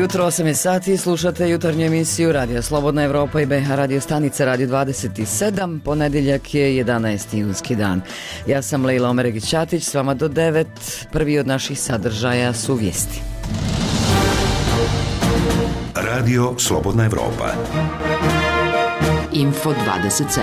Jutro 8 sati, slušate jutarnju emisiju Radija Slobodna Evropa i BH radio stanica Radio 27, ponedjeljak je 11. junski dan. Ja sam Lejla Omeregić-Ćatić, s vama do 9, prvi od naših sadržaja su vijesti. Radio Slobodna Evropa. Info 27.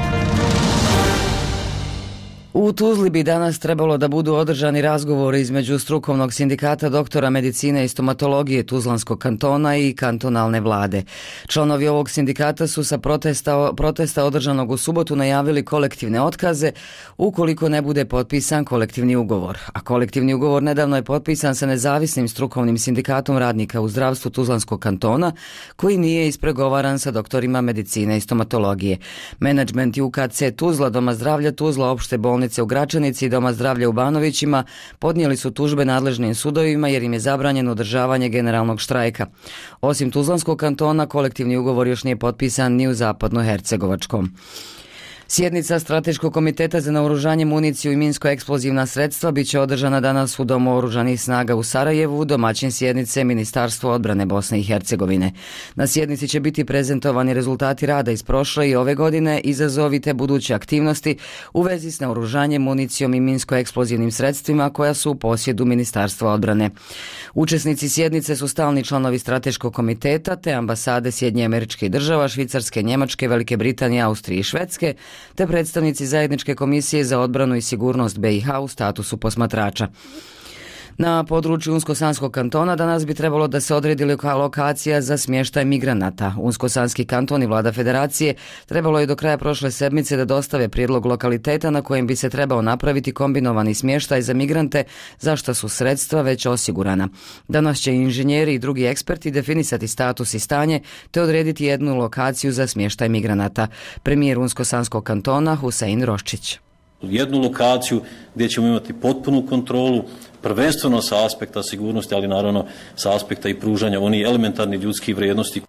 U Tuzli bi danas trebalo da budu održani razgovori između strukovnog sindikata doktora medicine i stomatologije Tuzlanskog kantona i kantonalne vlade. Članovi ovog sindikata su sa protesta održanog u subotu najavili kolektivne otkaze ukoliko ne bude potpisan kolektivni ugovor. A kolektivni ugovor nedavno je potpisan sa nezavisnim strukovnim sindikatom radnika u zdravstvu Tuzlanskog kantona, koji nije ispregovaran sa doktorima medicine i stomatologije. Menadžment UKC Tuzla, Doma zdravlja Tuzla, opšte bolnice u Gračanici i Doma zdravlja u Banovićima podnijeli su tužbe nadležnim sudovima jer im je zabranjeno održavanje generalnog štrajka. Osim Tuzlanskog kantona, kolektivni ugovor još nije potpisan ni u Zapadnohercegovačkom. Sjednica Strateškog komiteta za naoružanje, municiju i minsko-eksplozivna sredstva bit će održana danas u Domu oružanih snaga u Sarajevu, domaćin sjednice Ministarstvo odbrane Bosne i Hercegovine. Na sjednici će biti prezentovani rezultati rada iz prošle i ove godine, izazovi te buduće aktivnosti u vezi s naoružanjem, municijom i minsko-eksplozivnim sredstvima koja su u posjedu Ministarstva odbrane. Učesnici sjednice su stalni članovi Strateškog komiteta te ambasade Sjedinjenih Američkih Država, Švicarske, Njemačke, Velike Britanije, Austrije i Švedske, te predstavnici Zajedničke komisije za odbranu i sigurnost BiH u statusu posmatrača. Na području Unsko-Sanskog kantona danas bi trebalo da se odredi lokacija za smještaj migranata. Unsko-Sanski kanton i vlada federacije trebalo je do kraja prošle sedmice da dostave prijedlog lokaliteta na kojem bi se trebao napraviti kombinovani smještaj za migrante, za što su sredstva već osigurana. Danas će inženjeri i drugi eksperti definisati status i stanje te odrediti jednu lokaciju za smještaj migranata. Premijer Unsko-Sanskog kantona Husein Roščić. Jednu lokaciju gdje ćemo imati potpunu kontrolu, prvenstveno sa aspekta sigurnosti, ali naravno sa aspekta i pružanja onih elementarnih ljudskih vrijednosti.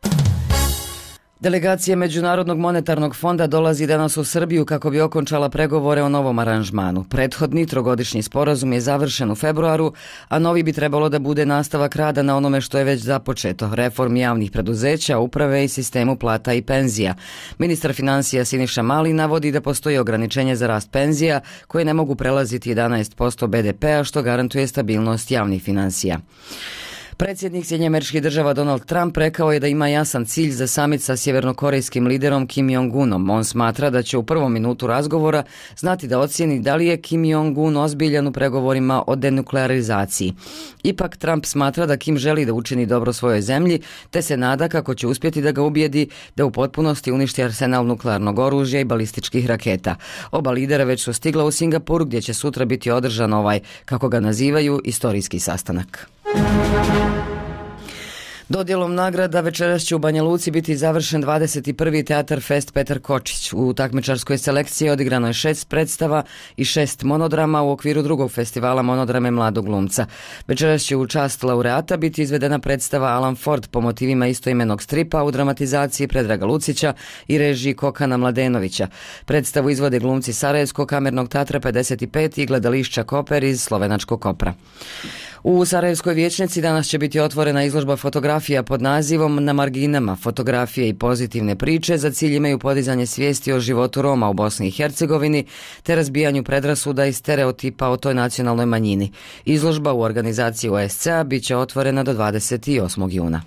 Delegacija Međunarodnog monetarnog fonda dolazi danas u Srbiju kako bi okončala pregovore o novom aranžmanu. Prethodni trogodišnji sporazum je završen u februaru, a novi bi trebalo da bude nastavak rada na onome što je već započeto, reformi javnih preduzeća, uprave i sistemu plata i penzija. Ministar financija Siniša Mali navodi da postoji ograničenje za rast penzija koje ne mogu prelaziti 11% BDP-a, što garantuje stabilnost javnih financija. Predsjednik Sjedinjenih Američkih Država Donald Trump rekao je da ima jasan cilj za samit sa sjevernokorejskim liderom Kim Jong-unom. On smatra da će u prvom minutu razgovora znati da ocijeni da li je Kim Jong-un ozbiljan u pregovorima o denuklearizaciji. Ipak Trump smatra da Kim želi da učini dobro svojoj zemlji, te se nada kako će uspjeti da ga ubijedi da u potpunosti uništi arsenal nuklearnog oružja i balističkih raketa. Oba lidera već su stigla u Singapur, gdje će sutra biti održan ovaj, kako ga nazivaju, istorijski sastanak. Dodjelom nagrada večeras će u Banja Luci biti završen 21. Teatar Fest Petar Kočić. U takmičarskoj selekciji odigrano je 6 predstava i 6 monodrama u okviru drugog festivala monodrame Mladog glumca. Večeras će u čast laureata biti izvedena predstava Alan Ford po motivima istoimenog stripa u dramatizaciji Predraga Lucića i režiji Kokana Mladenovića. Predstavu izvode glumci Sarajevskog kamernog teatra 55 i gledališća Koper iz slovenačkog Kopra. U Sarajevskoj vijećnici danas će biti otvorena izložba fotografija pod nazivom Na marginama, fotografije i pozitivne priče. Za cilj imaju podizanje svijesti o životu Roma u Bosni i Hercegovini te razbijanju predrasuda i stereotipa o toj nacionalnoj manjini. Izložba u organizaciji OSCE-a bit će otvorena do 28. juna.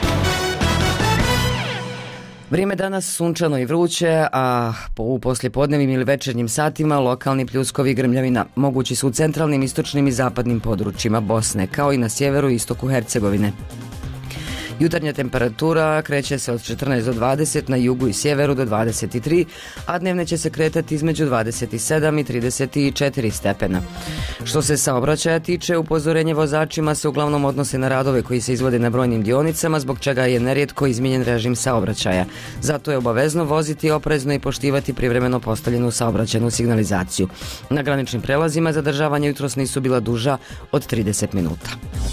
Vrijeme danas sunčano i vruće, a u poslijepodnevnim ili večernjim satima lokalni pljuskovi i grmljavina mogući su u centralnim, istočnim i zapadnim područjima Bosne, kao i na sjeveru i istoku Hercegovine. Jutarnja temperatura kreće se od 14 do 20, na jugu i sjeveru do 23, a dnevne će se kretati između 27 i 34 stepena. Što se saobraćaja tiče, upozorenje vozačima se uglavnom odnose na radove koji se izvode na brojnim dionicama, zbog čega je nerijetko izmijenjen režim saobraćaja. Zato je obavezno voziti oprezno i poštivati privremeno postavljenu saobraćajnu signalizaciju. Na graničnim prelazima zadržavanja jutros nisu bila duža od 30 minuta.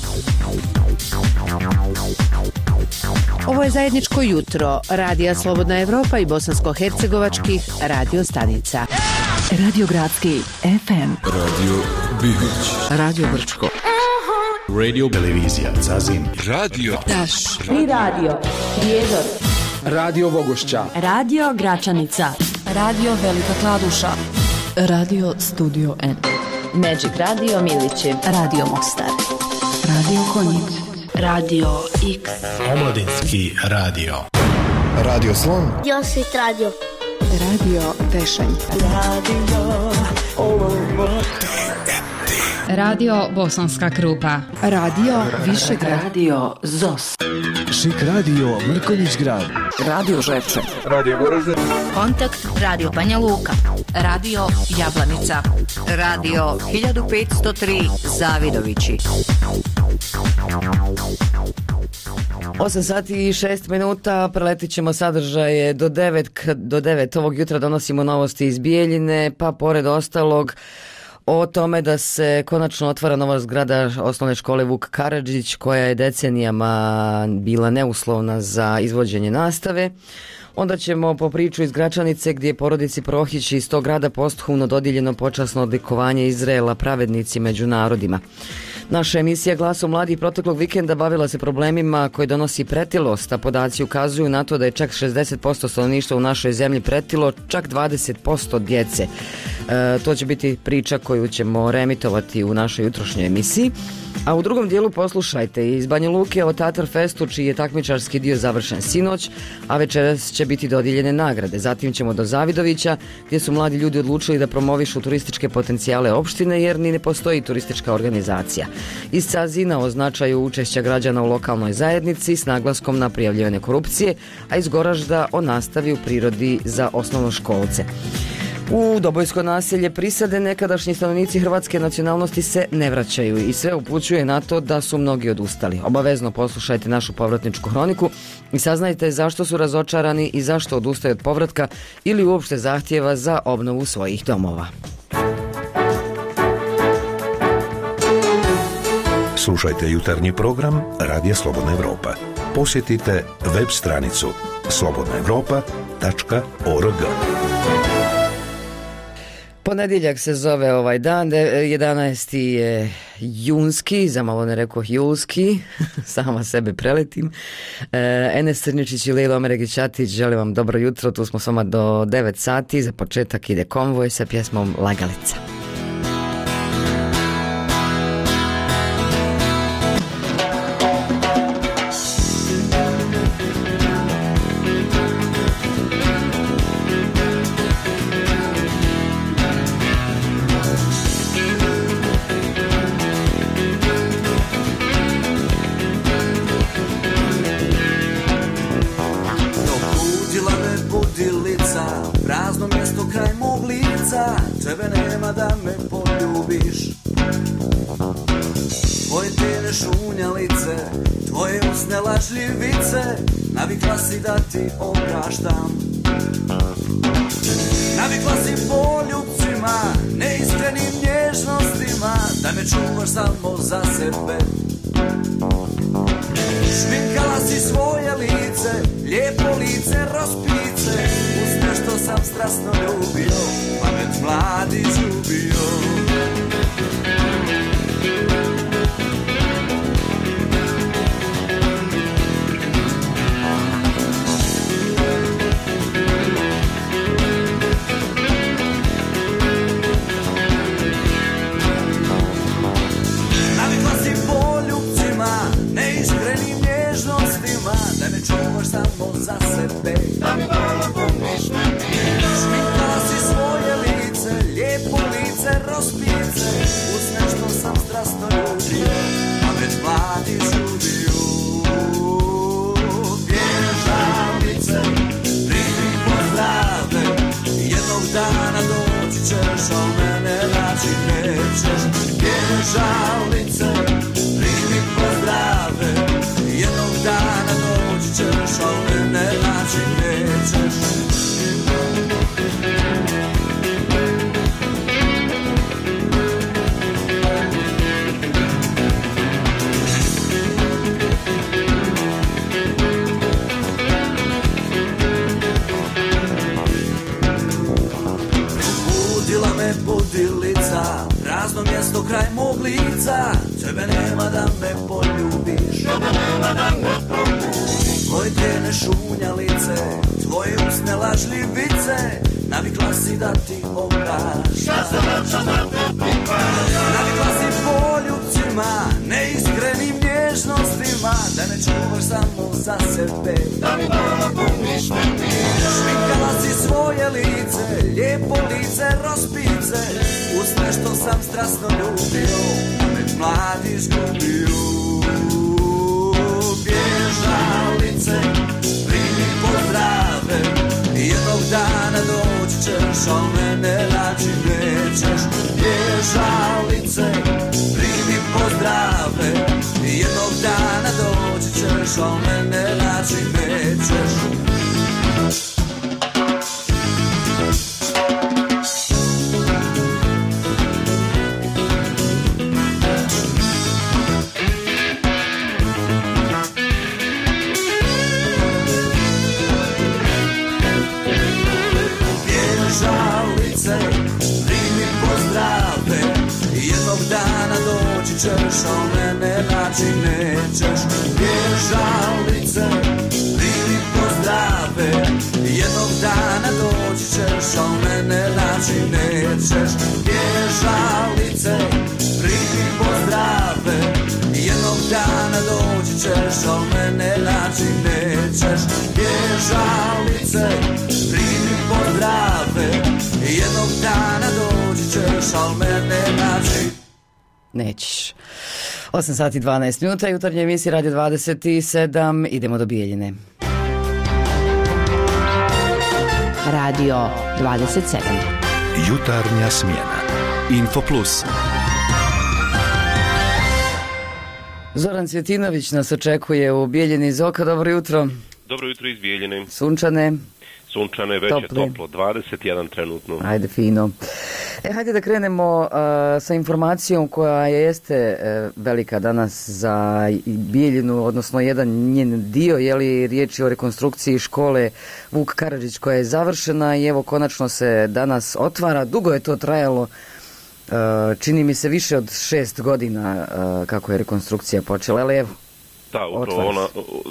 Ovo je zajedničko jutro Radija Slobodna Evropa i bosansko-hercegovačkih radio stanica. Radio Gradski FM, Radio Bihać, Radio Brčko, Radio, televizija Zazin, radio Taš, Tri radio, Prijedor, Radio Vogošća, Radio Gračanica, Radio Velika Kladuša, Radio Studio N, Magic Radio Milići, Radio Mostar, Radio Konjic, Radio X, Omladinski radio, Radio Slon, Josit Radio, Radio Tešanj, Radio Bosanska Krupa, Radio Višegrad, Radio Zos, Šik radio Mrkonjić Grad, Radio Žepče, Radio Goražde, Kontakt Radio Banja Luka, Radio Jablanica, Radio 1503 Zavidovići. 8 sati i 6 minuta, preletit ćemo sadržaje do 9 ovog jutra donosimo novosti iz Bijeljine, pa pored ostalog o tome da se konačno otvara nova zgrada osnovne škole Vuk Karadžić koja je decenijama bila neuslovna za izvođenje nastave. Onda ćemo po priču iz Gračanice gdje je porodici Prohić iz tog grada posthumno dodijeljeno počasno odlikovanje Izraela pravednici među narodima. Naša emisija Glasom mladih proteklog vikenda bavila se problemima koji donosi pretilost, a podaci ukazuju na to da je čak 60% stanovništva u našoj zemlji pretilo, čak 20% djece. To će biti priča koju ćemo reemitovati u našoj jutrošnjoj emisiji. A u drugom dijelu poslušajte iz Banja Luke o Tatar Festu, čiji je takmičarski dio završen sinoć, a večeras će biti dodijeljene nagrade. Zatim ćemo do Zavidovića, gdje su mladi ljudi odlučili da promovišu turističke potencijale opštine, jer ni ne postoji turistička organizacija. Iz Cazina o značaju učešća građana u lokalnoj zajednici s naglaskom na prijavljivanje korupcije, a iz Goražda o nastavi u prirodi za osnovnoškolce. U Dobojsko naselje Prisade nekadašnji stanovnici hrvatske nacionalnosti se ne vraćaju i sve upućuje na to da su mnogi odustali. Obavezno poslušajte našu povratničku hroniku i saznajte zašto su razočarani i zašto odustaju od povratka ili uopšte zahtjeva za obnovu svojih domova. Slušajte jutarnji program Radija Slobodna Evropa. Posjetite web stranicu slobodnaevropa.org. Ponedjeljak se zove ovaj dan, 11. je junski, zamalo ne rekao julski, sama sebe preletim. Enes Crničić i Lejlo Ameregić-Atić, želim vam dobro jutro, tu smo s vama do 9 sati, za početak ide Konvoj sa pjesmom Lagalica. Navikla si da ti opraštam, navikla si poljubcima, neiskrenim nježnostima, da me čuvaš samo za sebe. Šminkala si svoje lice, lijepo lice rospice, uz nešto sam strasno ljubio, pamet mladi izgubio. Čuvaš samo za sebe. Šminkala si svoje lice, lijepo lice rospice, uz nešto sam strasno ljubio, a već mladi izgubio. Vježalice, primi pozdrave, jednog dana doći ćeš, a mene naći nećeš. Vježalice, primi pozdrave, jednog dana doći ćeš, al mene naći nećeš. Budila me budilica, prazno mjesto kraj mog lica, tebe nema da me Tvoje tjene šunjalice, tvoje usne lažljivice, navikla si da ti oprašta. Navikla si poljubcima, neiskrenim nježnostima, da ne čuvaš samo za sebe. Šminkala si svoje lice, lijepo lice rospice, uz nešto sam strasno ljubio, pamet mladi izgubio. Bježalice, primi pozdrave, jednog dana doći ćeš, al mene naći nećeš. Bježalice, primi pozdrave, jednog dana doći ćeš, al mene naći nećeš. Dana doći ćeš, al mene naći nećeš. Bježalice, primi pozdrave, jednog dana doći ćeš, al mene naći nećeš. Bježalice, primi pozdrave, jednog dana doći ćeš, al mene naći nećeš. Bježalice, primi pozdrave, jednog dana doći ćeš, al mene naći nećeš. 8 sati 12 minuta, jutarnje emisije Radio 27, idemo do Bijeljine. Radio 27. Jutarnja smjena. Info Plus. Zoran Cvjetinović nas očekuje u Bijeljini. Zoka, dobro jutro. Dobro jutro iz Bijeljine. Sunčane, već je toplo, 21 trenutno. Ajde, fino. Hajde da krenemo sa informacijom koja jeste velika danas za Bijeljinu, odnosno jedan njen dio, je li riječ je o rekonstrukciji škole Vuk Karadžić koja je završena i evo konačno se danas otvara. Dugo je to trajalo, čini mi se više od 6 godina kako je rekonstrukcija počela, ali evo. Da, upravo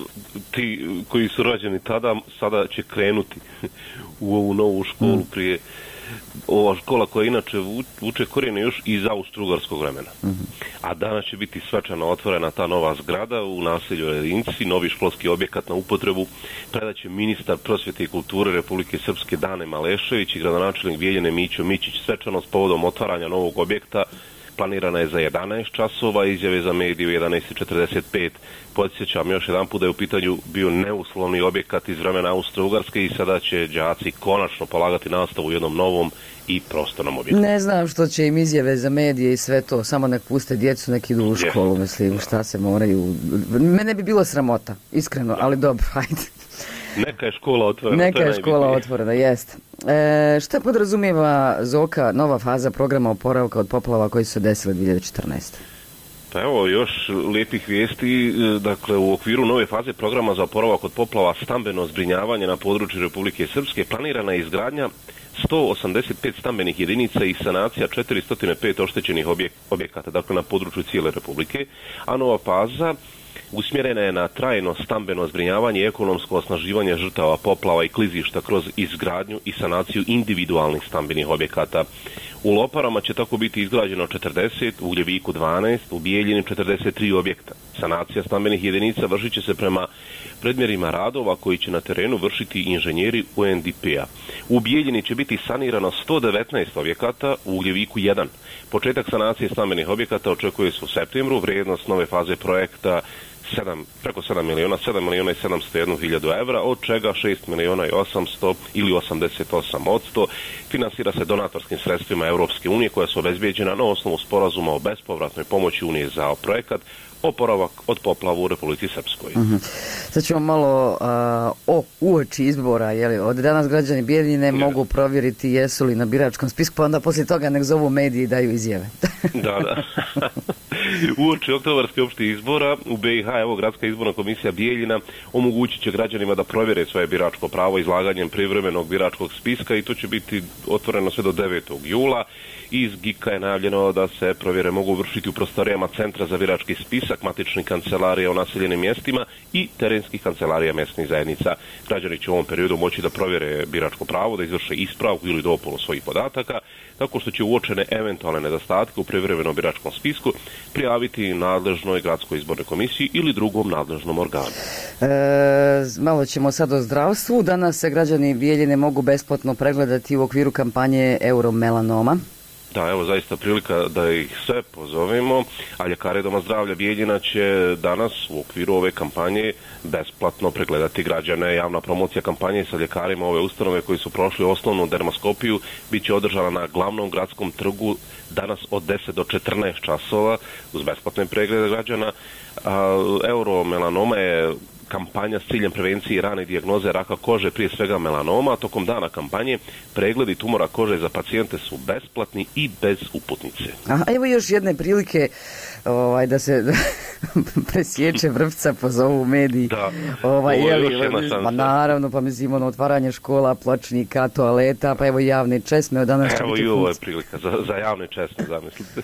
ti koji su rađeni tada, sada će krenuti u ovu novu školu prije. Ova škola koja inače vuče korijene još iz austro-ugarskog vremena. A danas će biti svečano otvorena ta nova zgrada u naselju Ledinci, novi školski objekat na upotrebu. Predaće ministar prosvjete i kulture Republike Srpske Dane Malešević i gradonačelnik Bijeljine Mićo Mićić. Svečano s povodom otvaranja novog objekta planirana je za 11 časova, izjave za medije u 11:45. Podsjećam još jedan put da je u pitanju bio neuslovni objekat iz vremena Austro-Ugarske i sada će đaci konačno polagati nastavu u jednom novom i prostornom objektu. Ne znam što će im izjave za medije i sve to, samo nek puste djecu, nek idu u školu, mislim, šta se moraju. Mene bi bilo sramota, iskreno, ali dobro, hajde. Neka je škola otvorena. Neka je škola otvorena, jest. Šta podrazumijeva, Zoka, nova faza programa oporavka od poplava koji su se desile 2014? Pa evo još lijepih vijesti. Dakle, u okviru nove faze programa za oporavak od poplava stambeno zbrinjavanje na području Republike Srpske planirana je izgradnja 185 stambenih jedinica i sanacija 405 oštećenih objekata, dakle na području cijele Republike, a nova faza usmjerena je na trajno stambeno zbrinjavanje i ekonomsko osnaživanje žrtava poplava i klizišta kroz izgradnju i sanaciju individualnih stambenih objekata. U Loparama će tako biti izgrađeno 40, u Ugljeviku 12, u Bijeljini 43 objekta. Sanacija stambenih jedinica vršit će se prema predmjerima radova koji će na terenu vršiti inženjeri UNDP-a. U Bijeljini će biti sanirano 119 objekata, u Ugljeviku 1. Početak sanacije stambenih objekata očekuje se u septembru, vrijednost nove faze projekta preko 7 miliona i 701 hiljadu evra, od čega 6 miliona i 800 ili 88%. Finansira se donatorskim sredstvima Europske unije koja su obezbijeđena na osnovu sporazuma o bespovratnoj pomoći Unije za projekat oporavak od poplava u Republici Srpskoj. Sad ćemo malo uoči izbora, jeli, od danas građani Bijeljine mogu provjeriti jesu li na biračkom spisku, pa onda poslije toga nek zovu mediji i daju izjave. Da. Uoči oktobarske opštih izbora u BiH, evo Gradska izborna komisija Bijeljina omogućit će građanima da provjere svoje biračko pravo izlaganjem privremenog biračkog spiska i to će biti otvoreno sve do 9. jula. Iz GIK-a je najavljeno da se provjere mogu vršiti u prostorijama Centra za birački spisak, matičnih kancelarija u naseljenim mjestima i terenskih kancelarija mjesnih zajednica. Građani će u ovom periodu moći da provjere biračko pravo, da izvrše ispravku ili dopunu svojih podataka, tako što će uočene eventualne nedostatke u privremenom biračkom spisku prijaviti nadležnoj Gradskoj izbornoj komisiji ili drugom nadležnom organu. Malo ćemo sad o zdravstvu. Danas se građani Bijeljine mogu besplatno pregledati u okviru kampanje Euromelanoma. Da, evo zaista prilika da ih sve pozovemo, a ljekari Doma zdravlja Bijeljina će danas u okviru ove kampanje besplatno pregledati građane. Javna promocija kampanje sa ljekarima ove ustanove koji su prošli osnovnu dermaskopiju bit će održana na glavnom gradskom trgu danas od 10 do 14 časova uz besplatne preglede građana. Euromelanoma je kampanja s ciljem prevencije i rane dijagnoze raka kože, prije svega melanoma, a tokom dana kampanje pregledi tumora kože za pacijente su besplatni i bez uputnice. Evo još jedne prilike da se presječe vrpca, pozovu mediji. Da, naravno, pa mislim otvaranje škola, plačnika, toaleta, pa evo javne česme od danas će biti i ovo je prilika za javne česme, zamislite.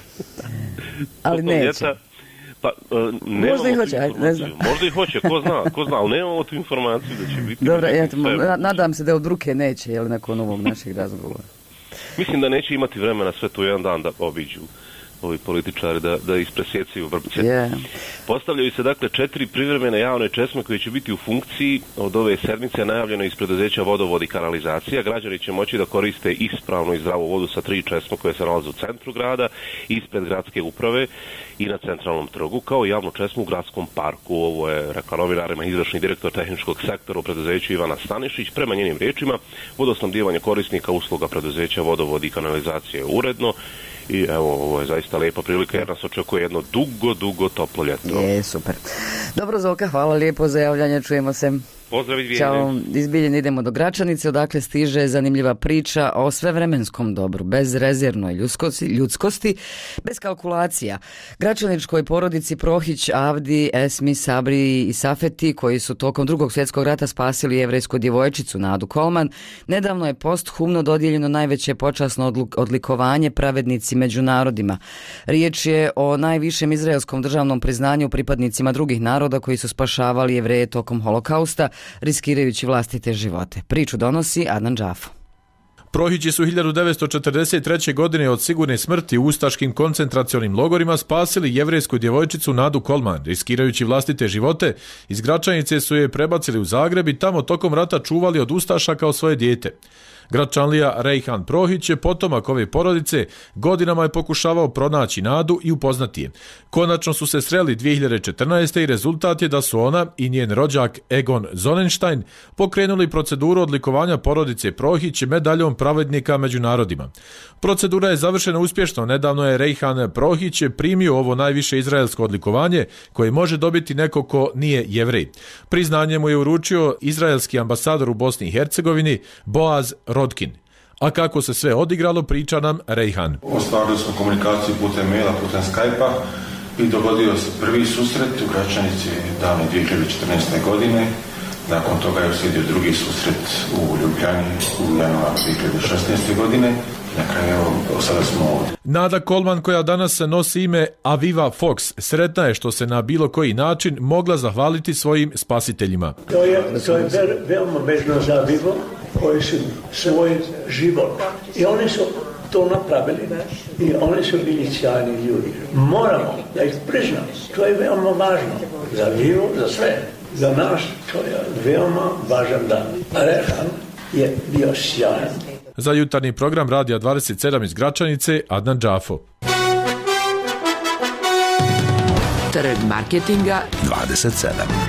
Ali neće. Pa, možda i hoće, ne znam. Možda i hoće, ko zna, ali nemamo tu informaciju da će biti... Dobro, nadam se da od ruke neće, jel, nakon ovog našeg razgovora. Mislim da neće imati vremena sve to jedan dan da obiđu ovi političari da ispresjecaju vrpce. Yeah. Postavljaju se dakle 4 privremene javne česme koje će biti u funkciji od ove sedmice, najavljeno iz preduzeća Vodovod i kanalizacija. Građani će moći da koriste ispravnu i zdravu vodu sa 3 česme koje se nalaze u centru grada, ispred gradske uprave i na centralnom trgu, kao i javnu česmu u gradskom parku. Ovo je, rekao novinarima, izvršni direktor tehničkog sektora u preduzeću Ivana Stanišić. Prema njenim riječima, vodosnabdijevanje korisnika usluga preduzeća Vodovod i kanalizacije je uredno. I evo, ovo je zaista lijepa prilika jer nas očekuje jedno dugo toplo ljeto. Je, super. Dobro, Zoka, hvala lijepo za javljanje, čujemo se. Pozdrav iz Bijeljine. Ćao, iz Bijeljine idemo do Gračanice, odakle stiže zanimljiva priča o svevremenskom dobru, bez rezervnoj ljudskosti, bez kalkulacija. Gračaničkoj porodici Prohić, Avdi, Esmi, Sabri i Safeti, koji su tokom Drugog svjetskog rata spasili jevrejsku djevojčicu Nadu Kolman, nedavno je posthumno dodijeljeno najveće počasno odlikovanje pravednici među narodima. Riječ je o najvišem izraelskom državnom priznanju pripadnicima drugih naroda koji su spašavali Jevreje tokom holokausta, riskirajući vlastite živote. Priču donosi Adnan Džafo. Prohići su 1943. godine od sigurne smrti u ustaškim koncentracionim logorima spasili jevrejsku djevojčicu Nadu Kolman. Riskirajući vlastite živote, iz Gračanice su je prebacili u Zagreb i tamo tokom rata čuvali od ustaša kao svoje dijete. Gračanlija Rejhan Prohić je potomak ove porodice, godinama je pokušavao pronaći Nadu i upoznati je. Konačno su se sreli 2014. i rezultat je da su ona i njen rođak Egon Zonenstein pokrenuli proceduru odlikovanja porodice Prohić medaljom pravednika među narodima. Procedura je završena uspješno. Nedavno je Rejhan Prohić primio ovo najviše izraelsko odlikovanje koje može dobiti neko ko nije Jevrej. Priznanje mu je uručio izraelski ambasador u Bosni i Hercegovini Boaz Rodkin. A kako se sve odigralo, priča nam Rejhan. Ostvarili smo komunikaciju putem maila, putem Skype-a i dogodio se prvi susret u Gračanici davne 2014. godine. Nakon toga je uslijedio drugi susret u Ljubljani u januaru 2016. godine. Na kraju, sada smo ovdje. Nada Kolman, koja danas nosi ime Aviva Fox, sretna je što se na bilo koji način mogla zahvaliti svojim spasiteljima. To je veoma vezno za Avivo, koji su svoj život. I oni su to napravili i oni su bili sjajni ljudi. Moramo da ih priznam. To je veoma važno za Avivo, za sve. Za nas to je veoma važan dan. Rejhan je bio sjajan. Za jutarnji program Radija 27 iz Gračanice, Adnan Džafo. Trg marketinga 27.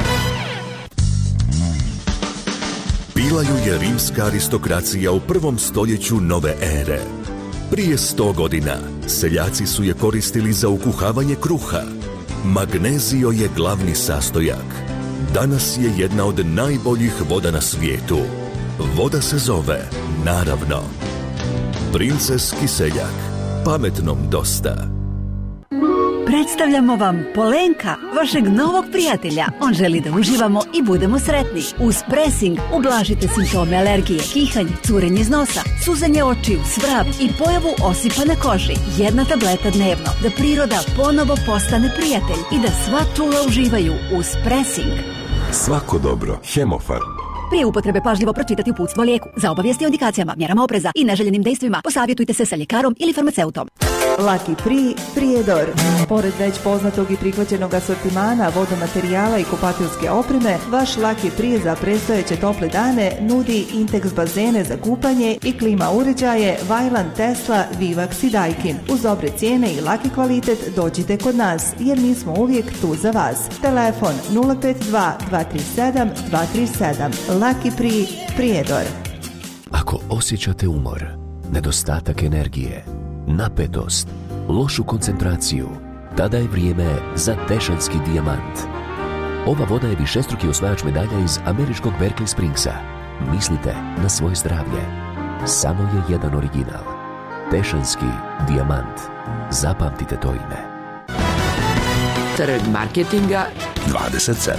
Bila ju je rimska aristokracija u 1. stoljeću nove ere. Prije 100 godina seljaci su je koristili za ukuhavanje kruha. Magnezio je glavni sastojak. Danas je jedna od najboljih voda na svijetu. Voda se zove Naravno. Princeski seljak. Pametnom dosta. Predstavljamo vam Polenka, vašeg novog prijatelja. On želi da uživamo i budemo sretni. Uz Pressing ublažite simptome alergije, kihanje, curenje iz nosa, suzanje očiju, svrab i pojavu osipa na koži. 1 tableta dnevno, da priroda ponovo postane prijatelj i da sva čula uživaju uz Pressing. Svako dobro. Hemofarm. Prije upotrebe pažljivo pročitati uputstvo o lijeku. Za obavijesti o indikacijama, mjerama opreza i neželjenim dejstvima posavjetujte se sa ljekarom ili farmaceutom. Lucky Pri Prijedor. Pored već poznatog i prihvaćenog asortimana vodomaterijala i kupatiljske opreme, vaš Lucky Pri za predstojeće tople dane nudi Intex bazene za kupanje i klima uređaje Vajlan, Tesla, Vivax i Daikin. Uz dobre cijene i laki kvalitet dođite kod nas, jer mi smo uvijek tu za vas. Telefon 052 237 237. Lucky Pri Prijedor. Ako osjećate umor, nedostatak energije, napetost, lošu koncentraciju, tada je vrijeme za Tešanski dijamant. Ova voda je višestruki osvajač medalja iz američkog Berkeley Springsa. Mislite na svoje zdravlje. Samo je jedan original. Tešanski dijamant. Zapamtite to ime. Trg marketinga 27.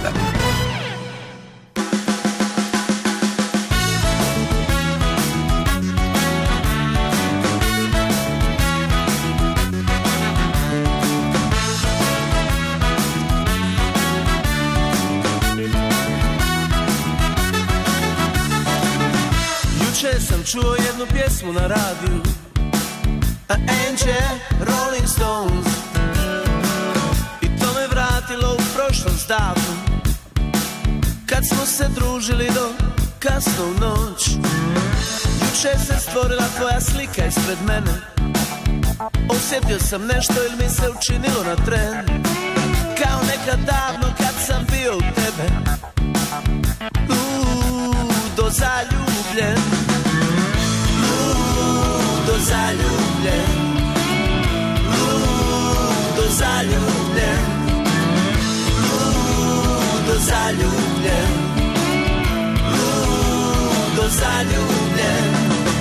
Sam čuo jednu pjesmu na radiju, Angel, Rolling Stones, i to me vratilo u prošlost davno, kad smo se družili do kasno u noć. Juče se stvorila tvoja slika ispred mene, osjetio sam nešto ili mi se učinilo na tren, kao nekad davno kad sam bio u tebe, do zaljubljen. Ludo zaljubljen, ludo zaljubljen, ludo zaljubljen, ludo zaljubljen.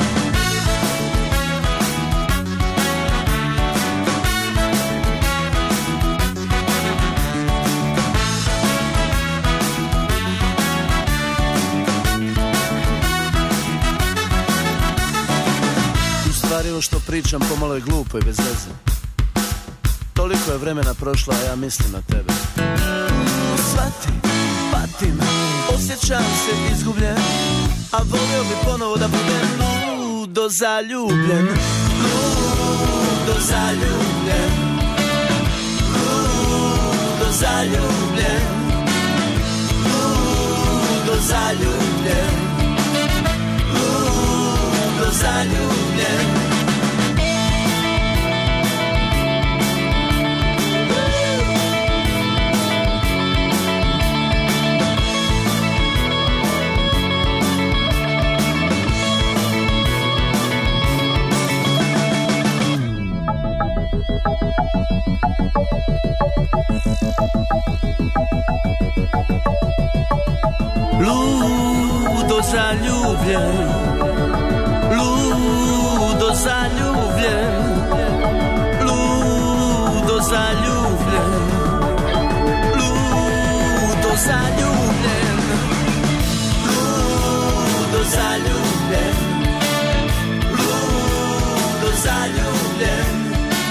Ovo što pričam pomalo je glupo i bez veze. Toliko je vremena prošlo, a ja mislim na tebe. Shvati, patim, osjećam se izgubljen, a volio bi ponovo da budem ludo zaljubljen. Ludo zaljubljen, ludo zaljubljen, ludo zaljubljen, ludo zaljubljen. Ludo zaljubljen, ludo zaljubljen, ludo zaljubljen, ludo zaljubljen, ludo zaljubljen, ludo zaljubljen.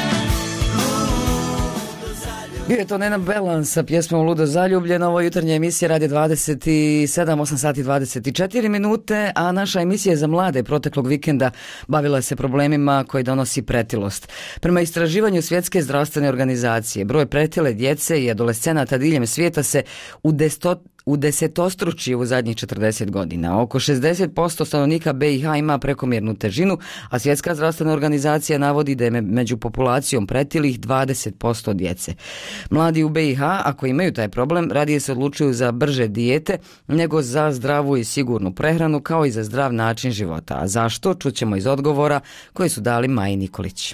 Bio je to Nenad Belan sa pjesmom Ludo zaljubljen. Ovo jutarnja emisija radi 27, 8 sati 24 minute, a naša emisija za mlade proteklog vikenda bavila se problemima koji donosi pretilost. Prema istraživanju Svjetske zdravstvene organizacije, broj pretile djece i adolescenata diljem svijeta se udesetostručio u zadnjih 40 godina. Oko 60% stanovnika BiH ima prekomjernu težinu, a Svjetska zdravstvena organizacija navodi da je među populacijom pretilih 20% djece. Mladi u BiH, ako imaju taj problem, radije se odlučuju za brže dijete nego za zdravu i sigurnu prehranu, kao i za zdrav način života. A zašto? Čućemo iz odgovora koji su dali Maji Nikolić.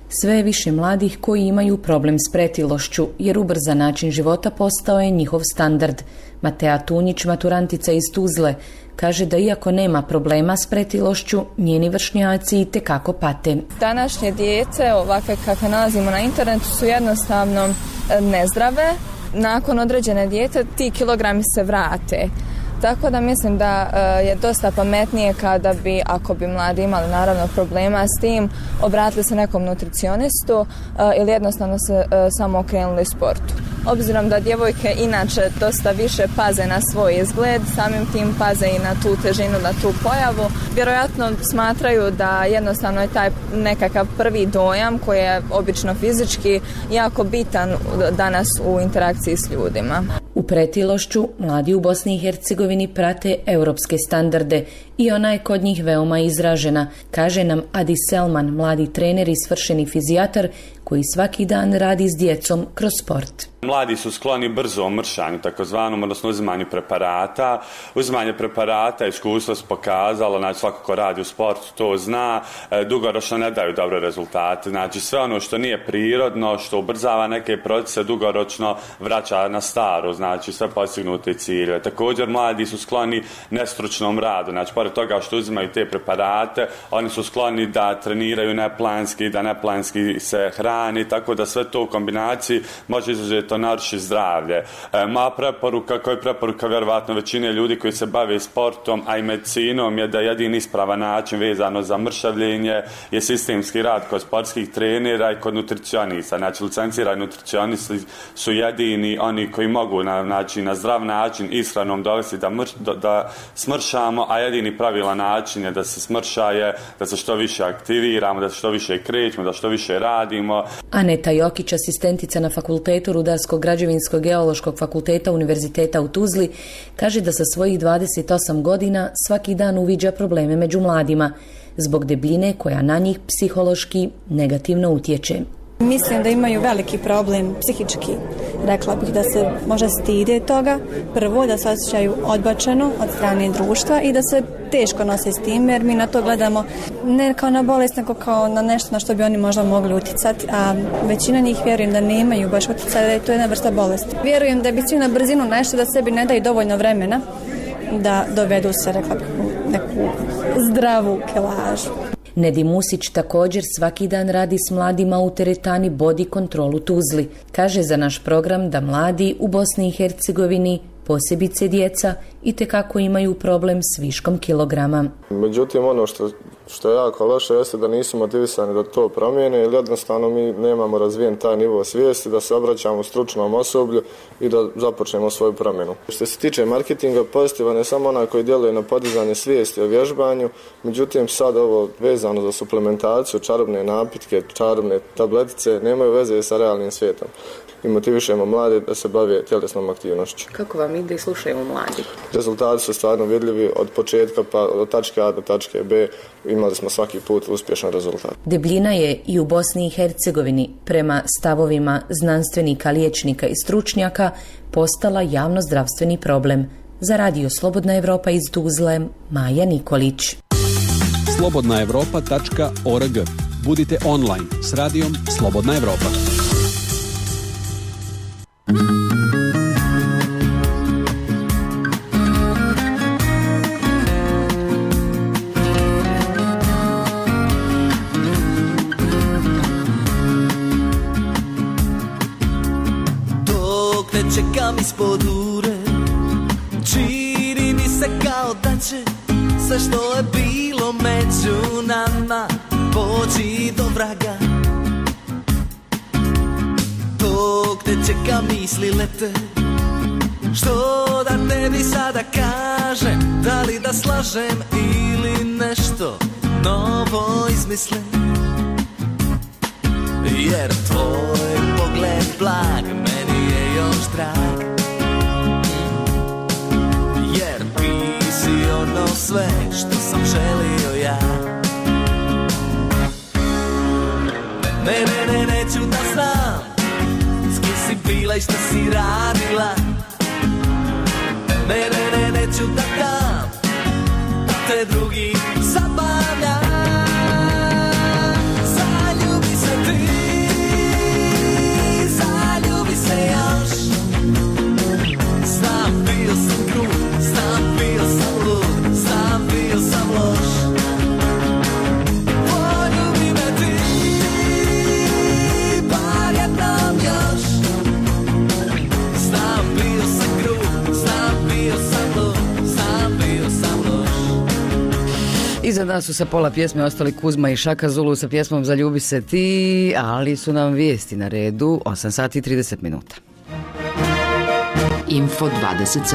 Sve je više mladih koji imaju problem s pretilošću, jer ubrzan način života postao je njihov standard. Matea Tunjić, maturantica iz Tuzle, kaže da iako nema problema s pretilošću, njeni vršnjaci itekako pate. Današnje djece, ovakve kakve nalazimo na internetu, su jednostavno nezdrave. Nakon određene dijete ti kilogrami se vrate. Tako da mislim da je dosta pametnije kada bi, ako bi mladi imali naravno problema s tim, obratili se nekom nutricionistu ili jednostavno se samo okrenuli sportu. Obzirom da djevojke inače dosta više paze na svoj izgled, samim tim paze i na tu težinu, na tu pojavu, vjerojatno smatraju da jednostavno je taj nekakav prvi dojam koji je obično fizički jako bitan danas u interakciji s ljudima. U pretilošću mladi u Bosni i Hercegovini prate europske standarde i ona je kod njih veoma izražena, kaže nam Adi Selman, mladi trener i svršeni fizijatar koji svaki dan radi s djecom kroz sport. Mladi su skloni brzom mršanju, takozvanom, odnosno uzimanju preparata. Uzimanje preparata, iskustvo se pokazalo, znači svako ko radi u sportu to zna, dugoročno ne daju dobre rezultate. Znači sve ono što nije prirodno, što ubrzava neke procese, dugoročno vraća na staro, znači sve postignute ciljeve. Također mladi su skloni nestručnom radu, znači pored toga što uzimaju te preparate, oni su skloni da treniraju neplanski, da neplanski se hrani, tako da sve to u kombinaciji može izuzeti to naruši zdravlje. Moja preporuka, koja je preporuka vjerovatno većine ljudi koji se bave sportom, a i medicinom, je da jedini ispravan način vezano za mršavljenje je sistemski rad kod sportskih trenera i kod nutricionista. Znači licencirani nutricionisti su jedini oni koji mogu na zdrav način ishranom dovesti da smršamo, a jedini pravilan način je da se smrša je da se što više aktiviramo, da se što više krećemo, da što više radimo. Aneta Jokić, asistentica na fakultetu Rudarsko-građevinskog geološkog fakulteta Univerziteta u Tuzli, kaže da sa svojih 28 godina svaki dan uviđa probleme među mladima zbog debljine koja na njih psihološki negativno utječe. Mislim da imaju veliki problem psihički. Rekla bih da se možda stide toga. Prvo, da se osjećaju odbačeno od strane društva i da se teško nose s tim, jer mi na to gledamo ne kao na bolest, nego kao na nešto na što bi oni možda mogli uticati, a većina njih vjerujem da nemaju baš utjecaj, da je to jedna vrsta bolesti. Vjerujem da bi svi na brzinu nešto, da sebi ne daju dovoljno vremena da dovedu se, rekla bih, u neku zdravu kilažu. Nedi Musić također svaki dan radi s mladima u teretani Body Control u Tuzli. Kaže za naš program da mladi u Bosni i Hercegovini, posebice djeca, itekako imaju problem s viškom kilograma. Međutim, ono što je jako loše jeste da nisu motivisani da to promijene, jer jednostavno mi nemamo razvijen taj nivo svijesti da se obraćamo stručnom osoblju i da započnemo svoju promjenu. Što se tiče marketinga, pozitivan je samo onaj koji djeluje na podizanje svijesti o vježbanju, međutim sad ovo vezano za suplementaciju, čarobne napitke, čarobne tabletice nemaju veze sa realnim svijetom. I motivišemo mlade da se bave tjelesnom aktivnošću. Kako vam ide i slušaju mladi? Rezultati su stvarno vidljivi od početka pa od tačke A do tačke B. Imali smo svaki put uspješan rezultat. Debljina je i u Bosni i Hercegovini, prema stavovima znanstvenika, liječnika i stručnjaka, postala javnozdravstveni problem. Za Radio Slobodna Evropa iz Tuzle, Maja Nikolić. slobodnaevropa.org. Budite online s radijom Slobodna Evropa. Dok te čekam ispod ure, čini mi se kao da će sve što je bilo među nama poći do vraga. Dok te čekam misli lete, što da tebi sada kažem, da li da slažem ili nešto novo izmislim. Jer tvoj pogled blag meni je još drag, jer ti si ono sve što sam želio ja. Ne, neću da znam s kim si bila i šta si radila. Ne, neću da dam da te drugi zabavlja. Zaljubi se ti Iza nas su sa pola pjesme ostali Kuzma i Šaka Zulu sa pjesmom Zaljubi se ti, ali su nam vijesti na redu, 8 sati i 30 minuta. Info 27.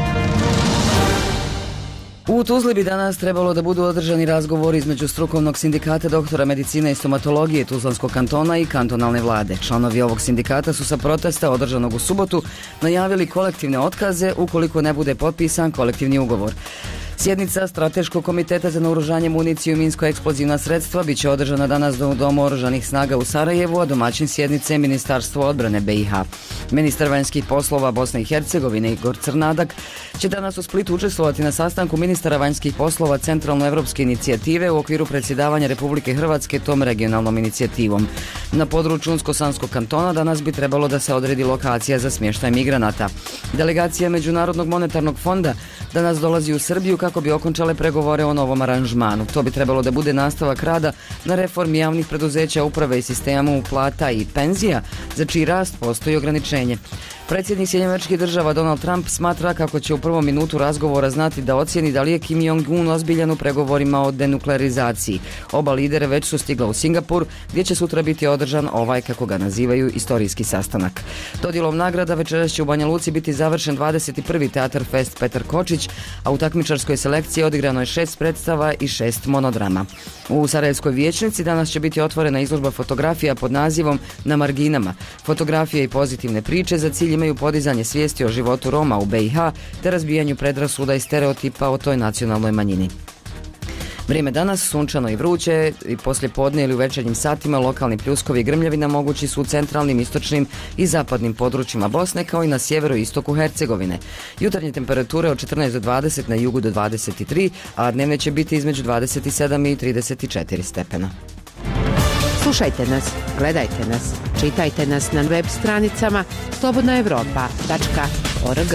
U Tuzli bi danas trebalo da budu održani razgovori između strukovnog sindikata doktora medicine i stomatologije Tuzlanskog kantona i kantonalne vlade. Članovi ovog sindikata su sa protesta održanog u subotu najavili kolektivne otkaze ukoliko ne bude potpisan kolektivni ugovor. Sjednica Strateškog komiteta za naoružanje, municiju i minsko-eksplozivna sredstva bit će održana danas u Domu oružanih snaga u Sarajevu, a domaćin sjednice je Ministarstvo odbrane BiH. Ministar vanjskih poslova Bosne i Hercegovine Igor Crnadak će danas u Splitu učestvovati na sastanku ministara vanjskih poslova Centralnoevropske inicijative u okviru predsjedavanja Republike Hrvatske tom regionalnom inicijativom. Na području Unsko-Sanskog kantona danas bi trebalo da se odredi lokacija za smještaj migranata. Delegacija Međunarodnog monetarnog fonda danas dolazi u Srbiju kako bi okončale pregovore o novom aranžmanu. To bi trebalo da bude nastavak rada na reformi javnih preduzeća, uprave i sistemu plata i penzija, za čiji rast postoji ograničenje. Predsjednik Sjedinjenih Država Donald Trump smatra kako će u prvom minutu razgovora znati da ocijeni da li je Kim Jong-un ozbiljan u pregovorima o denuklearizaciji. Oba lidera već su stigla u Singapur, gdje će sutra biti održan ovaj, kako ga nazivaju, istorijski sastanak. Dodjelom nagrada večeras će u Banja Luci biti završen 21. Teatar Fest Petar Kočić, a u takmičarskoj selekciji odigrano je 6 predstava i 6 monodrama. U Sarajevskoj vijećnici danas će biti otvorena izložba fotografija pod nazivom Na marginama. Fotografije i pozitivne priče za cilj imaju podizanje svijesti o životu Roma u BiH te razbijanju predrasuda i stereotipa o toj nacionalnoj manjini. Vrijeme danas sunčano i vruće i poslije podne ili u večernjim satima lokalni pljuskovi i grmljavina mogući su u centralnim, istočnim i zapadnim područjima Bosne kao i na sjeveru i istoku Hercegovine. Jutarnje temperature od 14 do 20, na jugu do 23, a dnevne će biti između 27 i 34 stepena. Slušajte nas, gledajte nas, čitajte nas na web stranicama slobodnaevropa.org.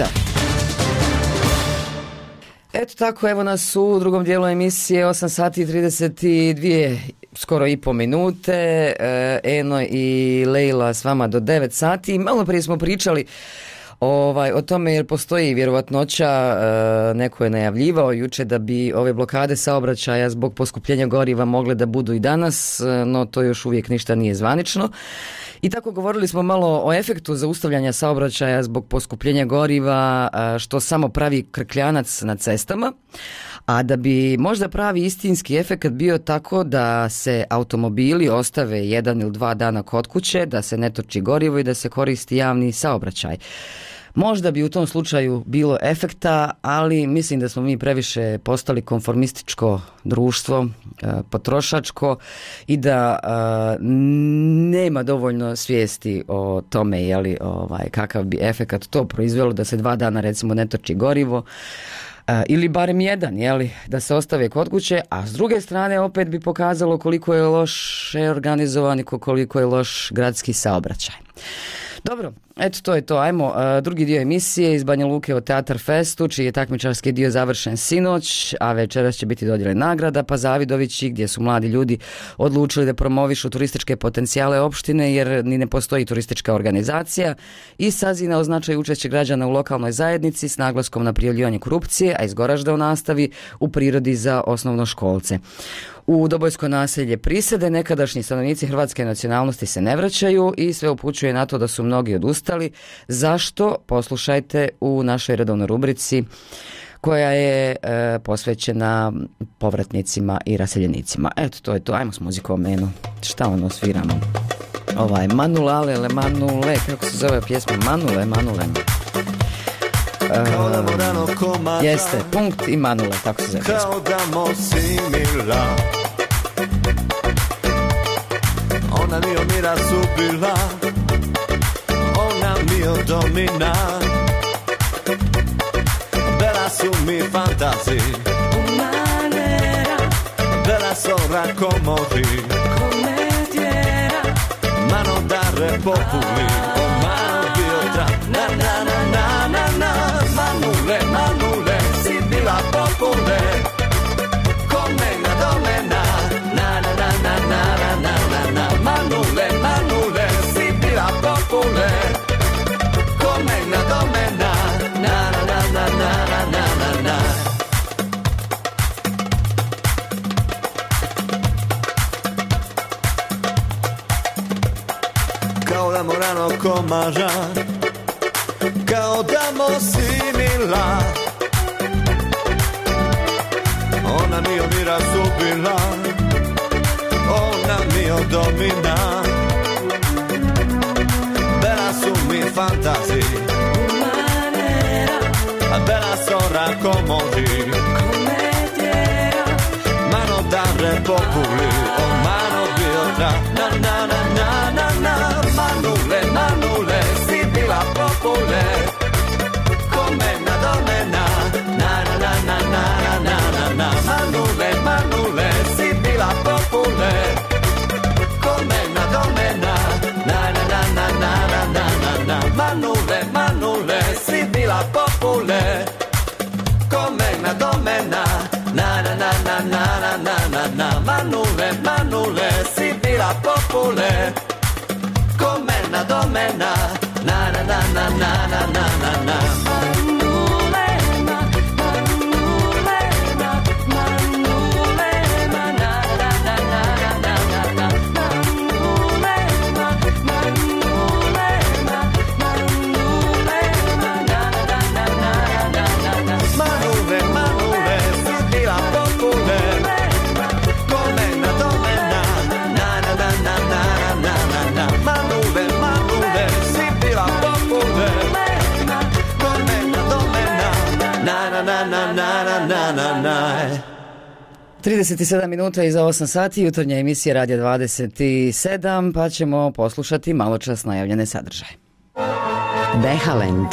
Eto tako, evo nas u drugom dijelu emisije, 8 sati i 32, skoro i po minute. Eno i Lejla s vama do 9 sati. Malo prije smo pričali o tome jer postoji vjerovatnoća, neko je najavljivao juče da bi ove blokade saobraćaja zbog poskupljenja goriva mogle da budu i danas, no to još uvijek ništa nije zvanično. I tako govorili smo malo o efektu zaustavljanja saobraćaja zbog poskupljenja goriva, što samo pravi krkljanac na cestama, a da bi možda pravi istinski efekt bio tako da se automobili ostave 1 ili 2 dana kod kuće, da se ne toči gorivo i da se koristi javni saobraćaj. Možda bi u tom slučaju bilo efekta, ali mislim da smo mi previše postali konformističko društvo, potrošačko, i da nema dovoljno svijesti o tome kakav bi efekat to proizvelo da se 2 dana recimo ne toči gorivo, ili barem 1, da se ostave kod kuće, a s druge strane opet bi pokazalo koliko je loše organizovan i koliko je loš gradski saobraćaj. Dobro, eto to je to. Ajmo, drugi dio emisije iz Banja Luke o Teatar Festu, čiji je takmičarski dio završen sinoć, a večeras će biti dodjele nagrada, pa Zavidovići, gdje su mladi ljudi odlučili da promovišu turističke potencijale opštine, jer ni ne postoji turistička organizacija, i Sazina o značaju učešća građana u lokalnoj zajednici s naglaskom na prijavljivanje korupcije, a iz Goražda o nastavi u prirodi za osnovnoškolce. U Dobojsko naselje Prisede nekadašnji stanovnici hrvatske nacionalnosti se ne vraćaju i sve upućuje na to da su mnogi odustali. Zašto? Poslušajte u našoj redovnoj rubrici koja je posvećena povratnicima i raseljenicima. Eto, to je to. Ajmo s muzikom, menu. Šta sviramo? Manule, Manule, kako se zove pjesma? Manule. Jeste, Punkt i Manule, tako se zove. Kao da si mila, ona mi od mira su bila, ona mi od domina, bella su mi fantazi, bella sora comori, mano dare populi, o mano biotra, na na na na na na, Manule, si bila popule, come na domena, na na na na na na na na, Manule, si bila popule, come na domena, na na na na na na na na. komaža, kao da mosi mila. Ona mi omira subila, ona mi odomina. Bella su mi fantasi, bella sora comogi, mano dare populi, o mano biotra. Na na na na na na, manule, manule, si bila popule, come na domena. Na na na na na na na na, manule, manule, si bila popule, come na domena. Na na na na na na na na, manule, manule, si bila popule, come na domena. Na na na na na na na na, manule, manule, si bila popule, come na domena. Na na na na na na na na. Na na na na na na na. 37 minuta iza 8 sati, jutarnja emisija Radija 27, pa ćemo poslušati malo čas najavljene sadržaje. Behalend.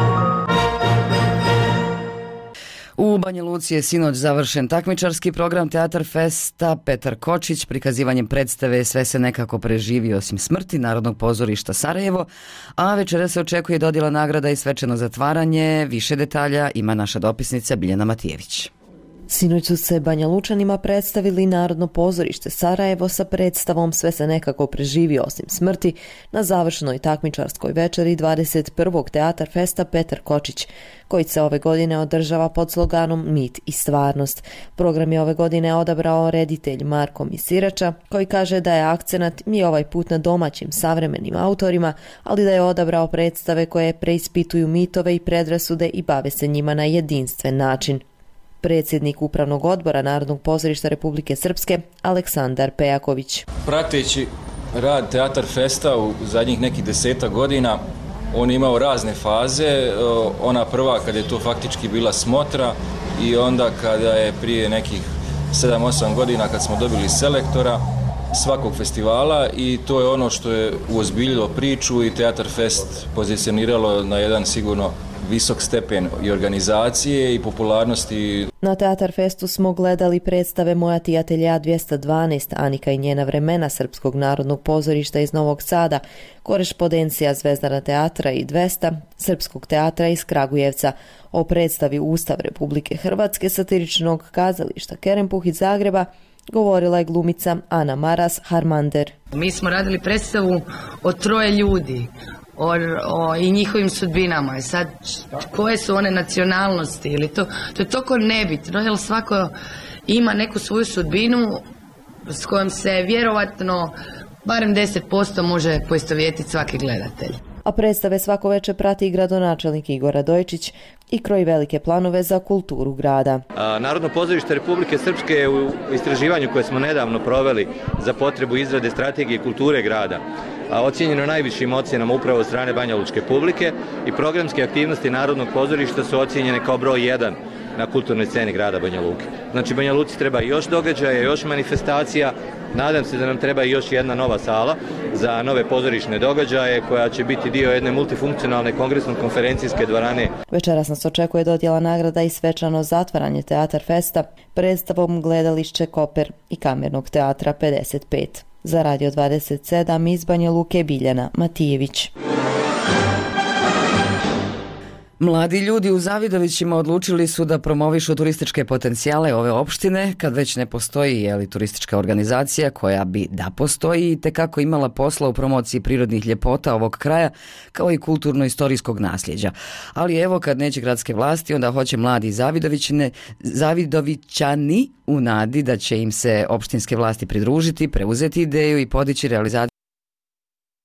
U Banja Luci je sinoć završen takmičarski program Teatar Festa Petar Kočić prikazivanjem predstave Sve se nekako preživi osim smrti Narodnog pozorišta Sarajevo, a večera se očekuje dodjela nagrada i svečano zatvaranje. Više detalja ima naša dopisnica Biljana Matijević. Sinoć su se Banja Lučanima predstavili Narodno pozorište Sarajevo sa predstavom Sve se nekako preživi osim smrti na završnoj takmičarskoj večeri 21. Teatar Festa Petar Kočić, koji se ove godine održava pod sloganom Mit i stvarnost. Program je ove godine odabrao reditelj Marko Misirača, koji kaže da je akcenat i ovaj put na domaćim savremenim autorima, ali da je odabrao predstave koje preispituju mitove i predrasude i bave se njima na jedinstven način. Predsjednik Upravnog odbora Narodnog pozorišta Republike Srpske, Aleksandar Pejaković. Prateći rad Teatar Festa u zadnjih nekih 10 godina, on je imao razne faze. Ona prva kada je to faktički bila smotra i onda kada je prije nekih 7-8 godina kad smo dobili selektora svakog festivala i to je ono što je uozbiljilo priču i Teatar Fest pozicioniralo na jedan sigurno visok stepen i organizacije i popularnosti. Na Teatar Festu smo gledali predstave Moja ti atelja 212, Anika i njena vremena Srpskog narodnog pozorišta iz Novog Sada, Korespondencija Zvezdana teatra i 200, Srpskog teatra iz Kragujevca, o predstavi Ustav Republike Hrvatske satiričnog kazališta Kerempuh iz Zagreba govorila je glumica Ana Maras Harmander. Mi smo radili predstavu o 3 ljudi, i njihovim sudbinama. I sad, koje su one nacionalnosti ili to je toliko nebitno, jer svako ima neku svoju sudbinu s kojom se vjerovatno barem 10% može poistovjetiti svaki gledatelj. A predstave svako večer prati i gradonačelnik Igor Radojčić i kroji velike planove za kulturu grada. Narodno pozorište Republike Srpske je u istraživanju koje smo nedavno proveli za potrebu izrade strategije kulture grada ocijenjeno najvišim ocjenama upravo od strane banjalučke publike i programske aktivnosti Narodnog pozorišta su ocijenjene kao broj 1 na kulturnoj sceni grada Banja Luke. Znači Banja Luci treba još događaja, još manifestacija. Nadam se da nam treba i još jedna nova sala za nove pozorišne događaje koja će biti dio jedne multifunkcionalne kongresno-konferencijske dvorane. Večeras nas očekuje dodjela nagrada i svečano zatvaranje Teatar Festa predstavom Gledališće Koper i Kamernog teatra 55. Za Radio 27 iz Banja Luke Biljana Matijević. Mladi ljudi u Zavidovićima odlučili su da promovišu turističke potencijale ove opštine, kad već ne postoji turistička organizacija koja bi da postoji i tekako imala posla u promociji prirodnih ljepota ovog kraja, kao i kulturno-istorijskog nasljeđa. Ali evo, kad neće gradske vlasti, onda hoće mladi Zavidovićani u nadi da će im se opštinske vlasti pridružiti, preuzeti ideju i podići realizaciju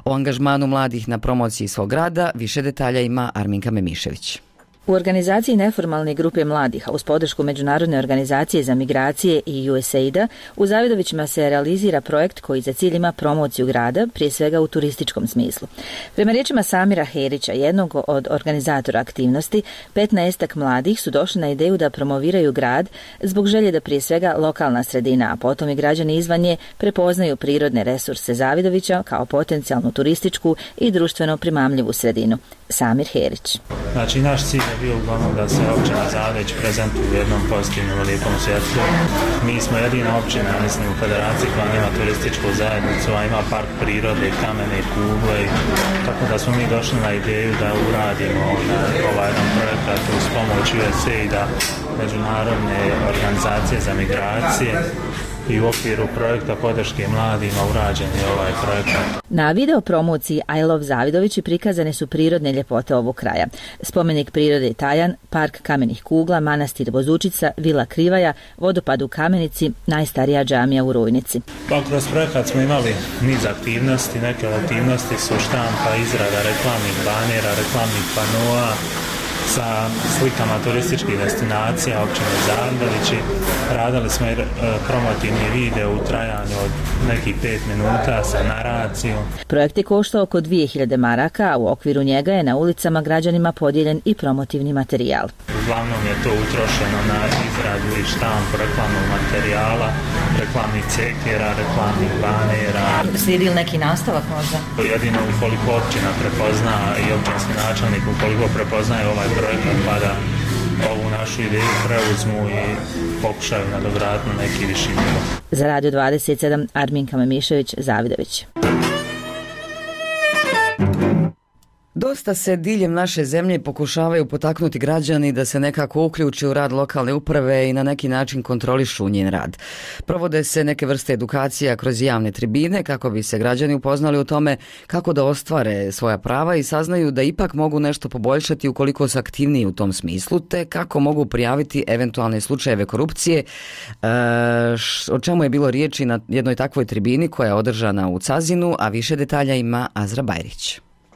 O angažmanu mladih na promociji svog grada više detalja ima Arminka Memišević. U organizaciji neformalne grupe mladih, a uz podršku Međunarodne organizacije za migracije i USAID-a, u Zavidovićima se realizira projekt koji za cilj ima promociju grada, prije svega u turističkom smislu. Prema riječima Samira Herića, jednog od organizatora aktivnosti, 15 mladih su došli na ideju da promoviraju grad zbog želje da prije svega lokalna sredina, a potom i građani izvan nje prepoznaju prirodne resurse Zavidovića kao potencijalnu turističku i društveno primamljivu sredinu. Samir Herić. Znači, naš cilj je bio uglavnom da se općina Zavidović prezentuje u jednom pozitivnom i lijepom svjetlu. Mi smo jedina općina, mislim, u Federaciji koja nema turističku zajednicu, a ima park prirode, kamene kugle, tako da smo mi došli na ideju da uradimo ovaj jedan projekat uz pomoć USAID-a, Međunarodne organizacije za migracije, i u okviru projekta podrške mladima urađen je ovaj projekat. Na video promociji I Love Zavidovići prikazane su prirodne ljepote ovog kraja. Spomenik prirode Tajan, park kamenih kugla, manastir Vozučica, vila Krivaja, vodopad u Kamenici, najstarija džamija u Rujnici. Pa kroz projekat smo imali niz aktivnosti. Neke od aktivnosti su štampa, izrada reklamnih banera, reklamnih panoa, sa slikama turističkih destinacija općine Zavidovići. Radili smo i promotivni video u trajanju od nekih 5 minuta sa naracijom. Projekt je koštao oko 2000 maraka, a u okviru njega je na ulicama građanima podijeljen i promotivni materijal. Uglavnom je to utrošeno na izradu i štampu reklamnog materijala, reklamnih cekera, reklamnih banera. Slijedi li neki nastavak možda? Jedino ukoliko općina prepozna i općinski načelnik ukoliko prepoznaje ovaj projekat pa da ovu našu ideju preuzmu i pokušaju nadograditi na neki viši nivo. Za Radio 27 Arminka Memišević, Zavidović. Dosta se diljem naše zemlje pokušavaju potaknuti građani da se nekako uključe u rad lokalne uprave i na neki način kontrolišu njen rad. Provode se neke vrste edukacija kroz javne tribine kako bi se građani upoznali u tome kako da ostvare svoja prava i saznaju da ipak mogu nešto poboljšati ukoliko su aktivniji u tom smislu, te kako mogu prijaviti eventualne slučajeve korupcije, o čemu je bilo riječi na jednoj takvoj tribini koja je održana u Cazinu, a više detalja ima Azra Bajrić.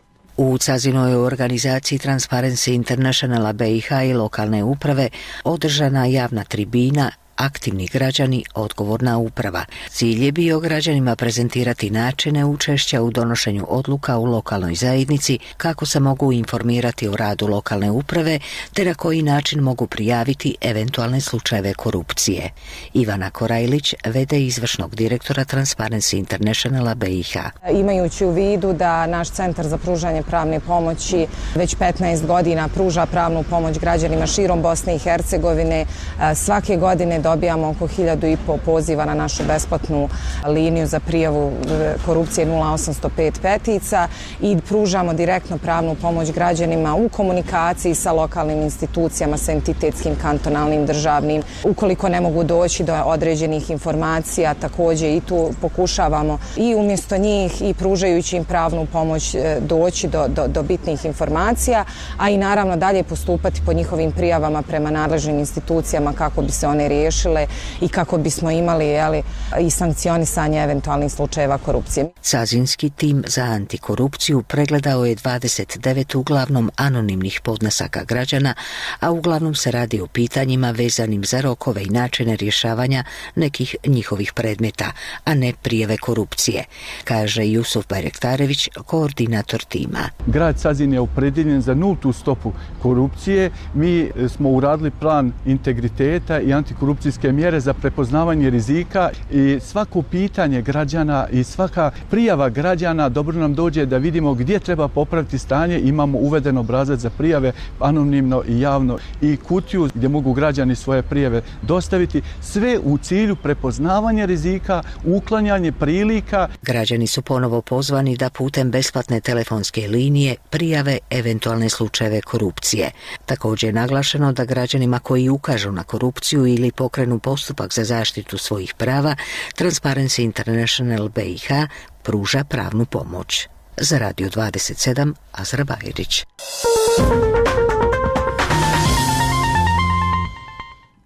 U Cazinoj organizaciji Transparency Internationala BiH i lokalne uprave održana javna tribina Aktivni građani, odgovorna uprava. Cilj je bio građanima prezentirati načine učešća u donošenju odluka u lokalnoj zajednici, kako se mogu informirati o radu lokalne uprave, te na koji način mogu prijaviti eventualne slučajeve korupcije. Ivana Korajlić, v.d. izvršnog direktora Transparency Internationala BiH. Imajući u vidu da naš centar za pružanje pravne pomoći već 15 godina pruža pravnu pomoć građanima širom Bosne i Hercegovine, svake godine dobijamo oko 1500 poziva na našu besplatnu liniju za prijavu korupcije 0805 petica i pružamo direktno pravnu pomoć građanima u komunikaciji sa lokalnim institucijama, sa entitetskim, kantonalnim, državnim. Ukoliko ne mogu doći do određenih informacija, također i tu pokušavamo i umjesto njih i pružajući im pravnu pomoć doći do bitnih informacija, a i naravno dalje postupati po njihovim prijavama prema nadležnim institucijama kako bi se one riješile i kako bismo imali i sankcionisanje eventualnih slučajeva korupcije. Cazinski tim za antikorupciju pregledao je 29 uglavnom anonimnih podnesaka građana, a uglavnom se radi o pitanjima vezanim za rokove i načine rješavanja nekih njihovih predmeta, a ne prijave korupcije, kaže Jusuf Bajrektarević, koordinator tima. Grad Cazin je opredjeljen za nultu stopu korupcije. Mi smo uradili plan integriteta i antikorupcijske mjere za prepoznavanje rizika i svako pitanje građana i svaka prijava građana dobro nam dođe da vidimo gdje treba popraviti stanje. Imamo uveden obrazac za prijave anonimno i javno i kutiju gdje mogu građani svoje prijave dostaviti, sve u cilju prepoznavanja rizika, uklanjanje prilika. Građani su ponovo pozvani da putem besplatne telefonske linije prijave eventualne slučajeve korupcije. Također je naglašeno da građanima koji ukažu na korupciju ili pokrenu postupak za zaštitu svojih prava, Transparency International BiH pruža pravnu pomoć. Za Radio 27, Azra Bajrić.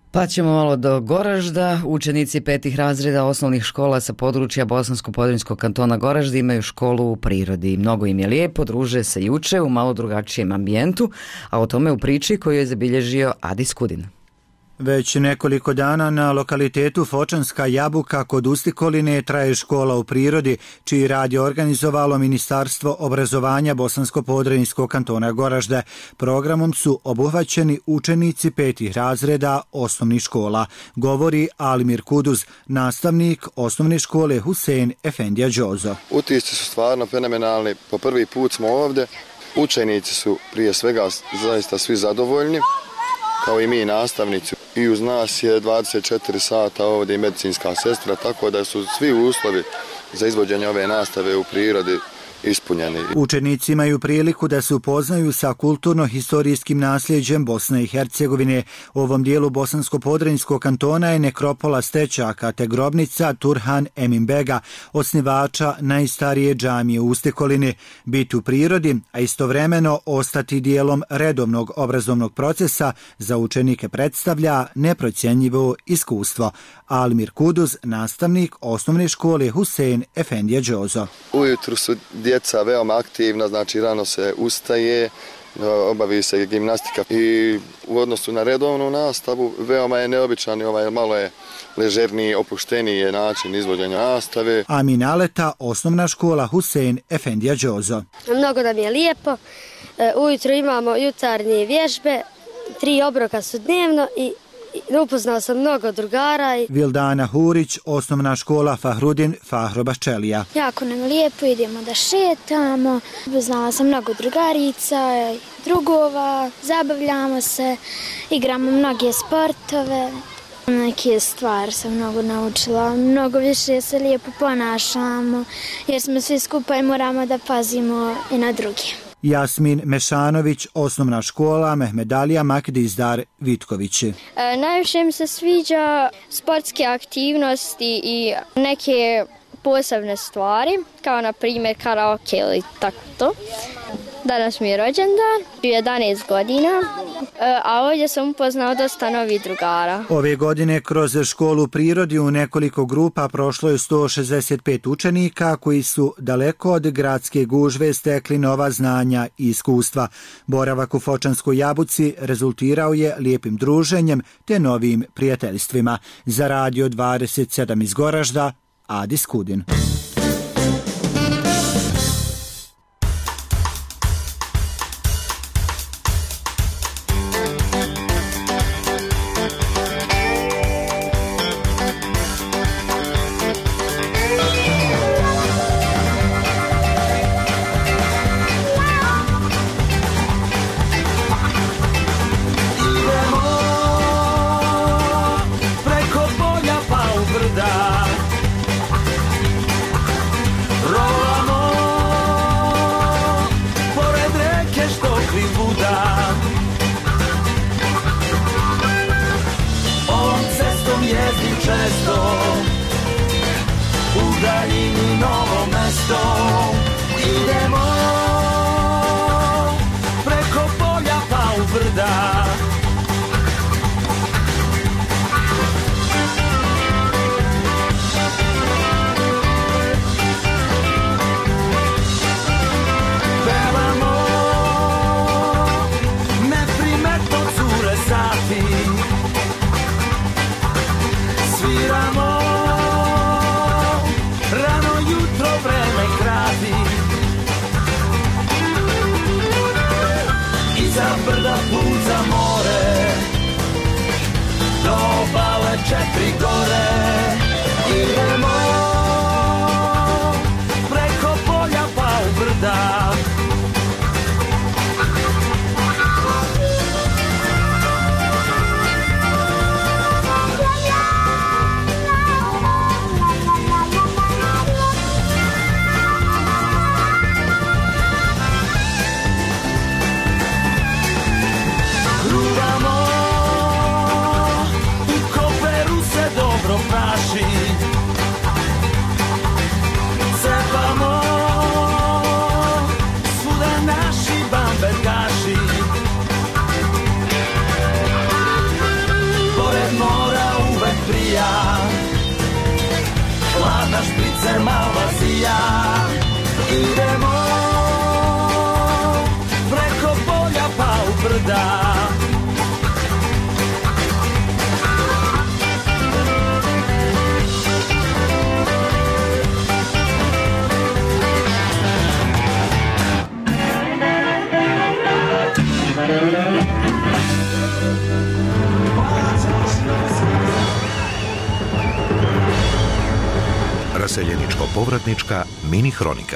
Pa ćemo malo do Goražda. Učenici 5. razreda osnovnih škola sa područja Bosansko-podrinjskog kantona Goražda imaju školu u prirodi. Mnogo im je lijepo, druže se i uče u malo drugačijem ambijentu, a o tome u priči koju je zabilježio Adi Skudin. Već nekoliko dana na lokalitetu Fočanska Jabuka kod Ustikoline traje škola u prirodi, čiji rad je organizovalo Ministarstvo obrazovanja Bosansko-podrinjskog kantona Goražde. Programom su obuhvaćeni učenici 5. razreda osnovnih škola, govori Almir Kuduz, nastavnik osnovne škole Husein Efendija Đozo. Utisci su stvarno fenomenalni, po prvi put smo ovdje, učenici su prije svega zaista svi zadovoljni, kao i mi nastavnici. I uz nas je 24 sata ovdje i medicinska sestra, tako da su svi uslovi za izvođenje ove nastave u prirodi ispunjeni. Učenici imaju priliku da se upoznaju sa kulturno-historijskim nasljeđem Bosne i Hercegovine. U ovom dijelu Bosansko-podrinjskog kantona je nekropola Stećaka te grobnica Turhan Eminbega, osnivača najstarije džamije u Ustikolini. Biti u prirodi, a istovremeno ostati dijelom redovnog obrazovnog procesa za učenike predstavlja neprocjenjivo iskustvo. Almir Kuduz, nastavnik osnovne škole Husein Efendija Đozo. Ujutru su djeca veoma aktivna, znači rano se ustaje, obavi se gimnastika i u odnosu na redovnu nastavu veoma je neobičan, malo je ležerniji, opušteniji način izvođenja nastave. Amin Aleta, osnovna škola Husein Efendija Đozo. Mnogo nam je lijepo, ujutro imamo jutarnje vježbe, 3 obroka su dnevno i upoznao sam mnogo drugara. Vildana Hurić, osnovna škola Fahrudin Fahro Baščelija. Jako nam lijepo, idemo da šetamo, upoznala sam mnogo drugarica, drugova, zabavljamo se, igramo mnoge sportove. Neke stvari sam mnogo naučila, mnogo više se lijepo ponašamo, jer smo svi skupa i moramo da pazimo i na druge. Jasmin Mešanović, osnovna škola Mehmedalija Makdizdar Vitkovići. Najviše mi se sviđa sportske aktivnosti i neke posebne stvari, kao na primjer karaoke ili tako to. Danas mi je rođendan, 11 godina, a ovdje sam upoznao dosta novih drugara. Ove godine kroz školu prirodi u nekoliko grupa prošlo je 165 učenika koji su daleko od gradske gužve stekli nova znanja i iskustva. Boravak u Fočanskoj Jabuci rezultirao je lijepim druženjem te novim prijateljstvima. Za Radio 27 iz Goražda, Adi Skudin. Rano jutro vreme krati. mala, na špricer malo sija. Idemo preko polja pa u brda. Raseljeničko-povratnička mini hronika.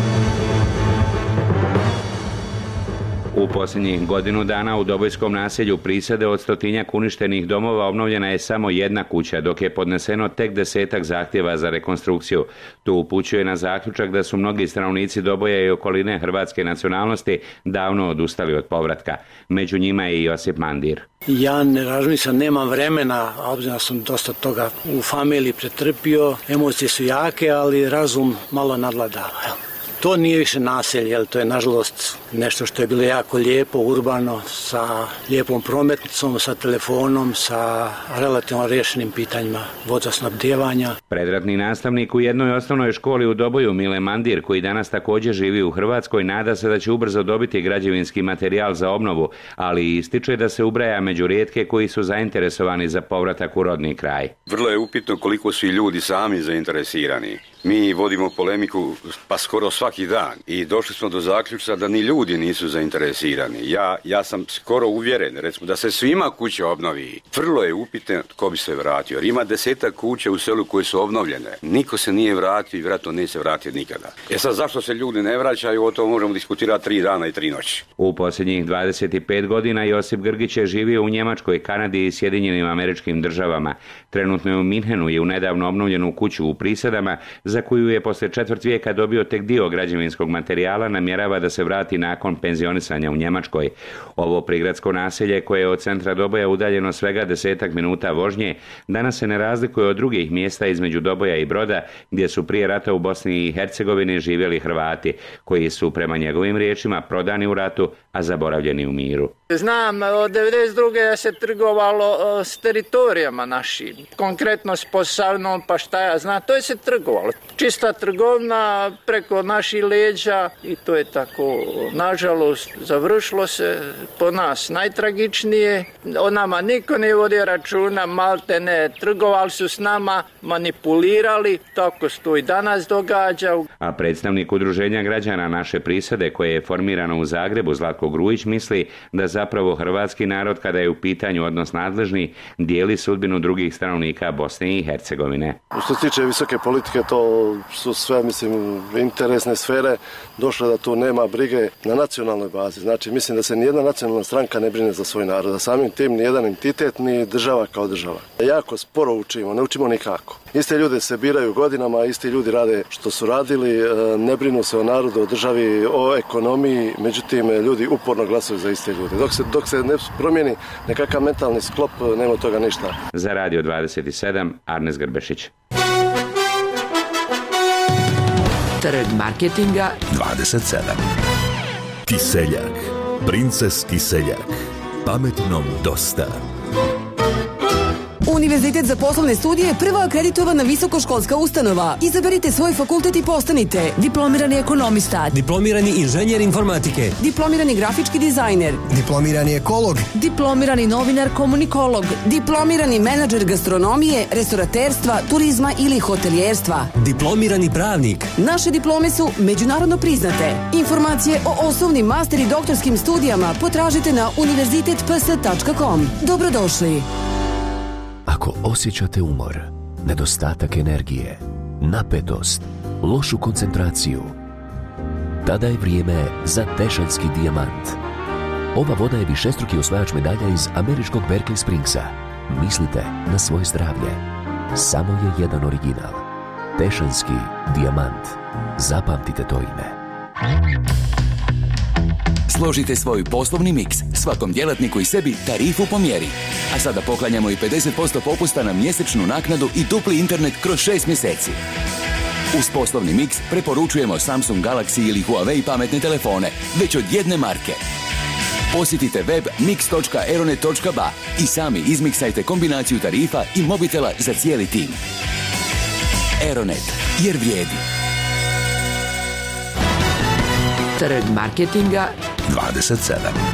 U posljednjih godinu dana u Dobojskom naselju Prisade od 100-tinjak uništenih domova obnovljena je samo jedna kuća, dok je podneseno tek 10-ak zahtjeva za rekonstrukciju. Tu upućuje na zaključak da su mnogi stanovnici Doboja i okoline hrvatske nacionalnosti davno odustali od povratka. Među njima je i Josip Mandir. Ja ne razmišljam, nemam vremena, obzirom sam dosta toga u familiji pretrpio, emocije su jake, ali razum malo nadvladava. To nije više naselje, jer to je nažalost nešto što je bilo jako lijepo, urbano, sa lijepom prometnicom, sa telefonom, sa relativno riješenim pitanjima vodosnabdijevanja. Predratni nastavnik u jednoj osnovnoj školi u Doboju, Mile Mandir, koji danas također živi u Hrvatskoj, nada se da će ubrzo dobiti građevinski materijal za obnovu, ali ističe da se ubraja među rijetke koji su zainteresovani za povratak u rodni kraj. Vrlo je upitno koliko su i ljudi sami zainteresirani. Mi vodimo polemiku pa skoro svaki dan i došli smo do zaključka da ni ljudi nisu zainteresirani. Ja sam skoro uvjeren, recimo, da se svima kuće obnovi. Vrlo je upitno tko bi se vratio, jer ima 10 kuća u selu koje su obnovljene. Niko se nije vratio i vjerojatno neće se vratiti nikada. Sad zašto se ljudi ne vraćaju, o tom možemo diskutirati 3 dana i 3 noći. U posljednjih 25 godina Josip Grgić je živio u Njemačkoj, Kanadi i Sjedinjenim Američkim Državama. Trenutno je u Minhenu i u nedavno obnovljenu kuću u Prisadama, za koju je poslije 1/4 vijeka dobio tek dio građevinskog materijala, namjerava da se vrati nakon penzionisanja u Njemačkoj. Ovo prigradsko naselje, koje je od centra Doboja udaljeno svega 10 minuta vožnje, danas se ne razlikuje od drugih mjesta između Doboja i Broda, gdje su prije rata u Bosni i Hercegovini živjeli Hrvati, koji su prema njegovim riječima prodani u ratu, a zaboravljeni u miru. Znam, od 1992. se trgovalo s teritorijama našim, konkretno s Posavnom, pa šta ja znam, to je se trgovalo. Čista trgovina preko naših leđa i to je tako. Nažalost, završilo se po nas najtragičnije. O nama niko ne vodi računa, malte ne, trgovali su s nama, manipulirali, tako se to i danas događa. A predstavnik Udruženja građana naše Prisade, koje je formirano u Zagrebu, Zlatko Grujić, misli da zapravo hrvatski narod, kada je u pitanju odnos nadležni, dijeli sudbinu drugih stanovnika Bosne i Hercegovine. Što se tiče visoke politike, to su sve, mislim, interesne sfere došle da tu nema brige na nacionalnoj bazi. Znači, mislim da se nijedna nacionalna stranka ne brine za svoj narod, a samim tim nijedan entitet ni država kao država. Jako sporo učimo, ne učimo nikako. Iste ljude se biraju godinama, isti ljudi rade što su radili, ne brinu se o narodu, o državi, o ekonomiji, međutim, ljudi uporno glasuju za iste ljude. Dok se ne promijeni nekakav mentalni sklop, nema od toga ništa. Za Radio 27, Arnes Grbešić. Trg marketinga 27. Kiseljak. Princes Kiseljak. Pametnom dosta. Univerzitet za poslovne studije je prva akreditovana visokoškolska ustanova. Izaberite svoj fakultet i postanite diplomirani ekonomista, diplomirani inženjer informatike, diplomirani grafički dizajner, diplomirani ekolog, diplomirani novinar komunikolog, diplomirani menadžer gastronomije, restoraterstva, turizma ili hotelijerstva, diplomirani pravnik. Naše diplome su međunarodno priznate. Informacije o osnovnim, master i doktorskim studijama potražite na univerzitetps.com. Dobrodošli. Ako osjećate umor, nedostatak energije, napetost, lošu koncentraciju, tada je vrijeme za Tešanski dijamant. Ova voda je višestruki osvajač medalja iz američkog Berkeley Springsa. Mislite na svoje zdravlje. Samo je jedan original. Tešanski dijamant. Zapamtite to ime. Složite svoj poslovni miks, svakom djelatniku i sebi tarifu po mjeri. A sada poklanjamo i 50% popusta na mjesečnu naknadu i dupli internet kroz 6 mjeseci. Uz poslovni miks preporučujemo Samsung Galaxy ili Huawei pametne telefone, već od jedne marke. Posjetite web mix.aeronet.ba i sami izmiksajte kombinaciju tarifa i mobitela za cijeli tim. Aeronet, jer vrijedi. Trg marketinga 27.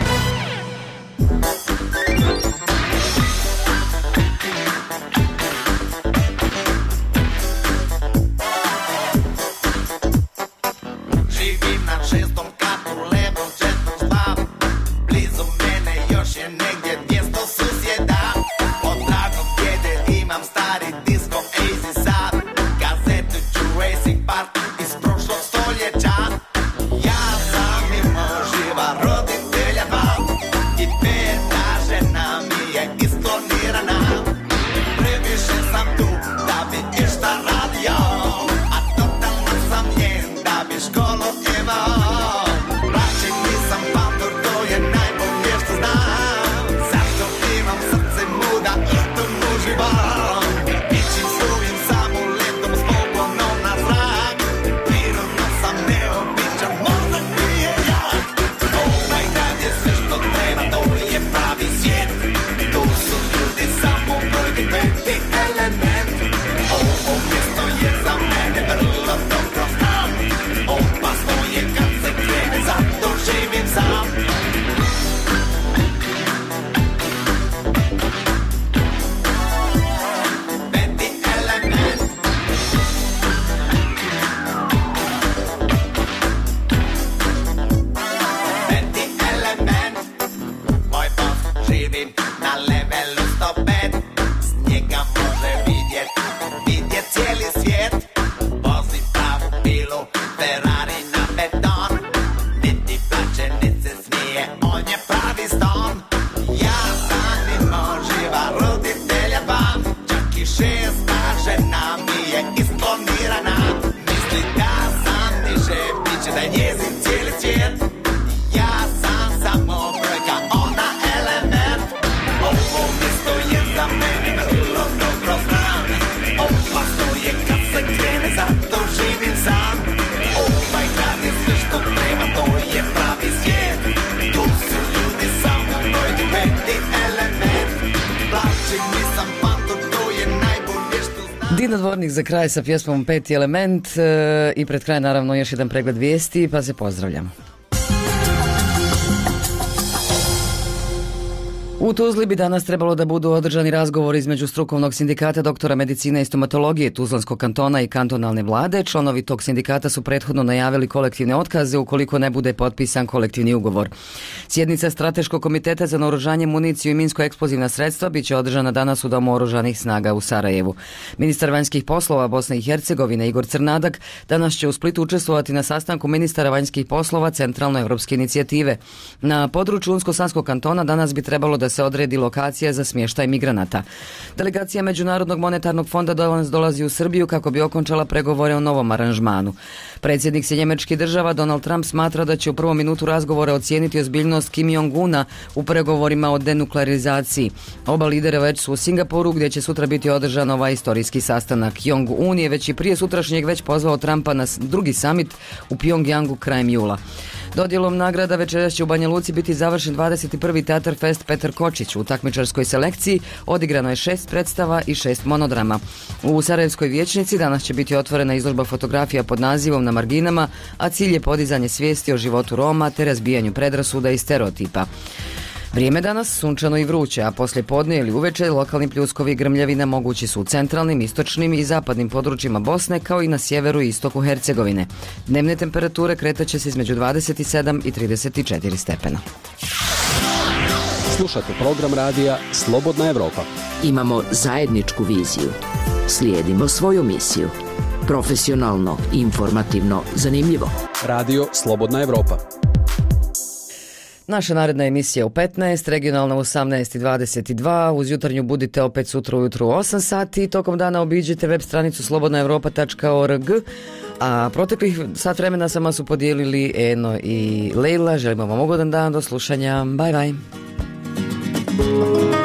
Dino Dvornik za kraj sa pjesmom Peti element i pred kraj naravno još jedan pregled vijesti, pa se pozdravljam. U Tuzli bi danas trebalo da budu održani razgovori između strukovnog sindikata doktora medicine i stomatologije Tuzlanskog kantona i kantonalne vlade. Članovi tog sindikata su prethodno najavili kolektivne otkaze ukoliko ne bude potpisan kolektivni ugovor. Sjednica Strateškog komiteta za naoružanje, municiju i minsko-eksplozivna sredstva bit će održana danas u Domu oružanih snaga u Sarajevu. Ministar vanjskih poslova Bosne i Hercegovine Igor Crnadak danas će u Splitu učestvovati na sastanku ministara vanjskih poslova Centralnoevropske inicijative. Na području Unsko-Sanskog kantona danas bi trebalo da se odredi lokacija za smještaj migranata. Delegacija Međunarodnog monetarnog fonda danas dolazi u Srbiju kako bi okončala pregovore o novom aranžmanu. Predsjednik Sjedinjenih Država Donald Trump smatra da će u prvom minutu razgovora ocijeniti ozbiljnost Kim Jong-una u pregovorima o denuklearizaciji. Oba lidera već su u Singapuru gdje će sutra biti održan ovaj istorijski sastanak. Jong-un je već i prije sutrašnjeg već pozvao Trumpa na drugi summit u Pjongjangu krajem jula. Dodjelom nagrada večeras će u Banja Luci biti završen 21. Teatar Fest Petar Kočić. U takmičarskoj selekciji odigrano je 6 predstava i 6 monodrama. U Sarajevskoj vijećnici danas će biti otvorena izložba fotografija pod nazivom Na marginama, a cilj je podizanje svijesti o životu Roma te razbijanju predrasuda i stereotipa. Vrijeme danas sunčano i vruće, a poslije podne ili uveče lokalni pljuskovi i grmljavina mogući su u centralnim, istočnim i zapadnim područjima Bosne kao i na sjeveru i istoku Hercegovine. Dnevne temperature kretaće se između 27 i 34 stepena. Slušate program radija Slobodna Evropa. Imamo zajedničku viziju. Slijedimo svoju misiju. Profesionalno, informativno, zanimljivo. Radio Slobodna Evropa. Naša naredna emisija u 15, regionalna u 18:22, uz jutarnju budite opet sutra ujutru u 8 sati, tokom dana obiđite web stranicu slobodnaevropa.org, a proteklih sat vremena sama su podijelili Eno i Lejla. Želimo vam ugodan dan, do slušanja, bye bye.